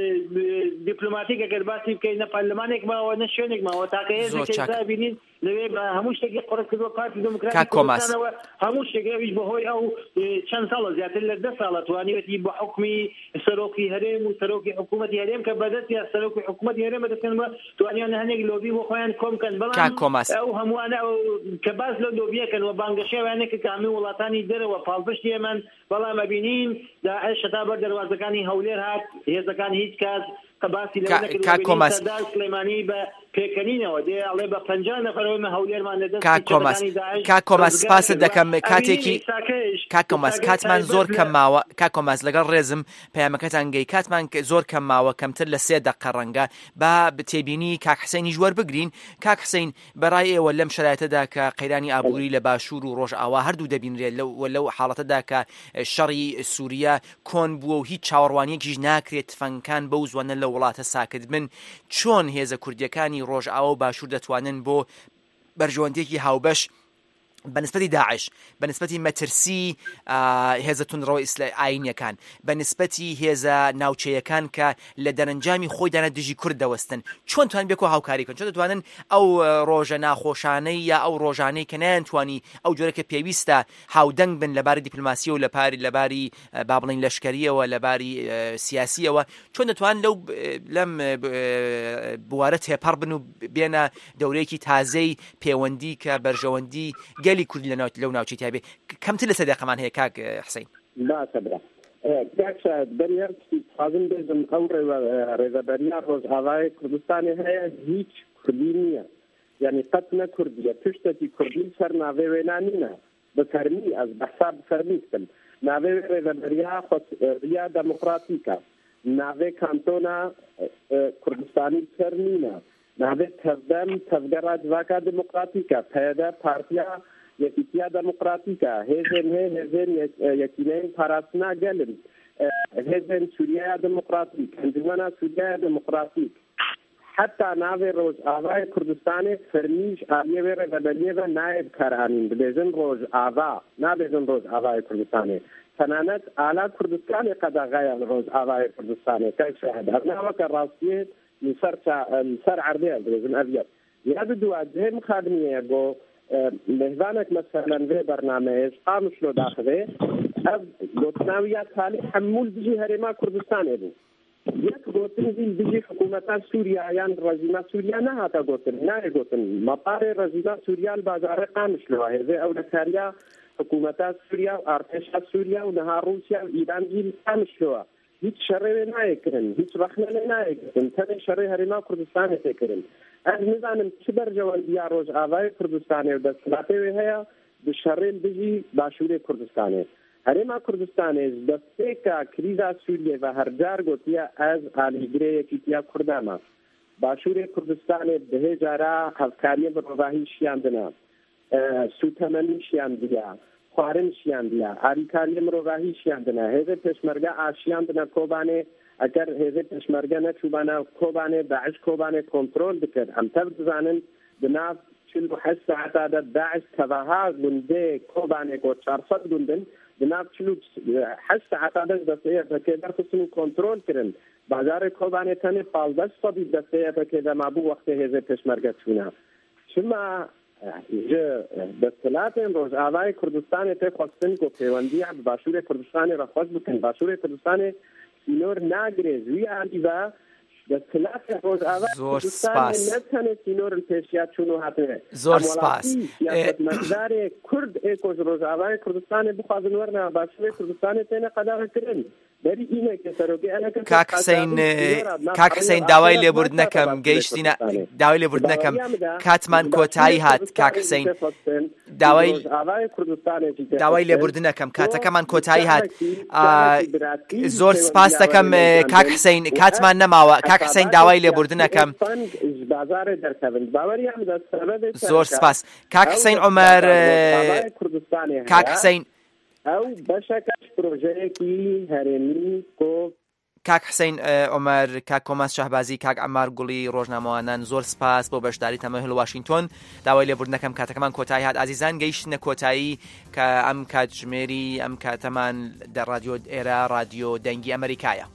دیپلۆماتیک ئەگەر باسی بکەین نە پارلەمانێک ماوە نە شوێنێک ماوە تاکە هێزێک بینین لەوێ هەموو شتێکی قڕە کردووە پارتی دموکراتی کوردستانەوە هەموو شتێکەویش بەهۆی ئەو چەند ساڵە زیاتر لە 10 ساڵە توانیوەتی بە حکمی سەرۆکی هەرێم و سەرۆکی حکوومەتی هەرێم کە بەدەستی سەرۆکی حکوومەتی هەرێمە دەکەنەوە توانیان هەنێک لۆبی بۆ خۆیان کۆم کەن بەڵام ئەو هەمووانە کە باز لەو لۆبیەکەن و بانگەشێوانێکە کە هەموو وڵاتانی دەرەوە پاڵپشتی ئێمەن بەڵام ئەبینین داعش هەتا بەر دەواازەکانی هەولێر هات هێزەکان هیچ کات قباسی لەوەدەکردن سلێمانی بە پێکەنینەوە دێ ئەڵێ بە 50 نەفرەوەمە هەولێرمان لەدەست کاکۆماس سپاسە دەکەم کاتێکی کاکۆماس کاتمان زۆر کەم ماوە کاکۆماس لەگەڵ ڕێزم پەیامەکەتان گەی کاتمان زۆر کەم ماوە کەمتر لە 3 دقە ڕەنگە با بتێبینی کاک حسێنی ژوەر بگرین کاک حسێن بەڕای ئێوە لەم شرایەتەدا کە قەیرانی ئابووری لە باشوور و ڕۆژئاوا هەردوو دەبینرێت لەو حاڵەتەدا کە شەڕی سووریا کۆن بووە و هیچ چاوەڕوانیەکیش ناکرێت تفەنگەکان بەو زوانە لە وڵاتە ساکت بن چۆن هێزە کوردیەکانی ڕۆژئاوا و باشوور دەتوانن بۆ بەرژەوەندێکی هاوبەش بەنسبەتی داعش بەنسبەتی مەترسی هێزە تونڕەوە ئاینیەکان بەنسبەتی هێزە ناوچەیەکان کە لە دەرەنجامی خۆیدانە دژی کورد دەوەستن چۆن توان بێکۆ هاوکاری کەن چۆن دەتوانن ئەو ڕۆژە ناخۆشانەی یا ئەو ڕۆژانەی کە نەیانتوانی ئەو جۆرەکە پێویستە هاودەنگ بن لەباری دیپلۆماسی و لەباری با بڵین لەشکریەوە لەباری سیاسیەوە چۆن دەتوان لەم بوارە تێپەڕ بن و بێنە دەورەیەکی تازەی پەیوەندی کە بەرژەوەندی گەلی کوردی لەو ناوچەی تابێ کەمتر لە سەدەقەمان هەیە کاک حسین باشە برا کاکشە بەریار حازم بێژم ئەو ڕێزەبەریا ڕۆژئاوای کوردستانی هەیە هیچ کوردی نییە یعنی قەت نەکوردیە پشتێکی کوردی سەر ناوێ وێنانینە بەفەرمی ئەس بەحسا بفەرمی بکەن ناوێ ڕێزەبەریا خۆریا دەموقراتیکە ناوێ کانتۆنا کوردستانی فەرمینە ناوێ تەفدەم تەفگەڕا جواکە دموقراتیکە پەیەدە پارتیا یەکیتیا دموقراتیکە هێزن هەیە هێزن یەکینەین پاراستنا گەلن هێزن سووریا دموقراتیک ئەنجومەنە سووریا دموقراتیک حتا ناوێ ڕۆژئاوای کوردستانی فەرمیش ئالیێ ڕێبەریێڤە نایب کارانین ببێژن ڕۆژئاوا نابێژن ڕۆژئاوای کوردستانی تەنانەت ئالا کوردستانی قەداغایە ڕۆژئاوای کوردستانی کەی شەهەدە ناوەکە ڕاستیێت سەر عەردەیە ببێژن ئەڤیەت یاد دووادێم خادمیەیە بۆ مهوانك مثلا في برنامج قامش له داخله گوتناویات حالی حمول بجی هرما کردستان ابو یک گوتن بجی حکومت سوریا یان رژیم سوریا نه هاتا گوتن نه گوتن مطار رژیم سوریا بازار قامش له هذا او لكاريا حکومت سوریا و ارتش سوریا و نها روسیا و ایران جیل قامش له هیچ شرعی نایکرن هیچ رخنه نایکرن تن شرعی هرما کردستان تکرن از نظام چبر جوالدیا ڕۆژئاوای کوردستانی و دەسەڵاتی هەیە بشەڕێن بژی باشووری کوردستانی هەرێما کوردستانی دەستێکە کریزا سووریە و هەرجار گوتیە ئەز ئالیگرەیەکی تیا کوردامە باشووری کوردستانی بەهێجارە هەفکاریە بەڕۆڤاهیشیان دنا سوتەمەنیشیان دیا خواردنشیان دیا ئاریکاریە مرۆڤاهیشیان دنا هێزە پێشمەرگە ئاشیان دنا کۆبانێ ئەگەر هێزە پێشمەرگە نەچووبانە کۆبانێ داعش کۆبانێ کۆنترۆل بکرد ئەمتە بزانن بناو 48 ساعتادا داعش تەواها گوندێ کۆبانێک و 400 گوندن بناو 48 ساعتادا دەستەیەکێ دەرخستن و کۆنترۆل کردن بازارێ کۆبانێ تەنێ 15 دەستەیەکێ دەمابوو وەختێ هێزە پێشمەرگە چوونە چما دەسەڵاتێن ڕۆژئاوای کوردستانی تێخواستن و پەیوەندیان باشووری کوردستانی ڕەخۆش بکەن باشووری کوردستانی سینۆر ناگرێت زویانی بە دەستخلاف ڕۆژئاوا زۆر سپاس نەتەنێت سینۆرن پێشیا چوون و هاتوێ زۆر سپاس مەقدارێک کورد ئێکۆژ ڕۆژئاوای کوردستانی بخوازن وەرنا باشوێ کوردستانی تێنە قەداغەکردن بەری ئینێکە سەرۆکی ئەلەکە کاک حسین داوای لێبوردنەکەم گەیشتینە داوای لێبوردنەکەم کاتمان کۆتایی هات کاک حسین داوای لێبوردنەکەم کاتەکەمان کۆتایی هات زۆر سپاس دەکەم کاک حسین کاتمان نەماوە کاک حسین داوای لێبوردنەکەم زۆر سپاس کاک حسین عومەر کاک حسین ئەو بەشەکەش پرۆژەیەکی هەرێمی کاک حسین عومەر کاک کۆماس شەهبازی کاک عەمار گوڵی ڕۆژنامەوانان زۆر سپاس بۆ بەشداری تەمەهل واشنگتن داوای لێبوردنەکەم کاتەکەمان کۆتایی هات ئازیزان گەیشتنە کۆتایی کە ئەم کاتژمێری ئەم کاتەمان دە ڕادیۆ ئێرە ڕادیۆ دەنگی ئەمریکایە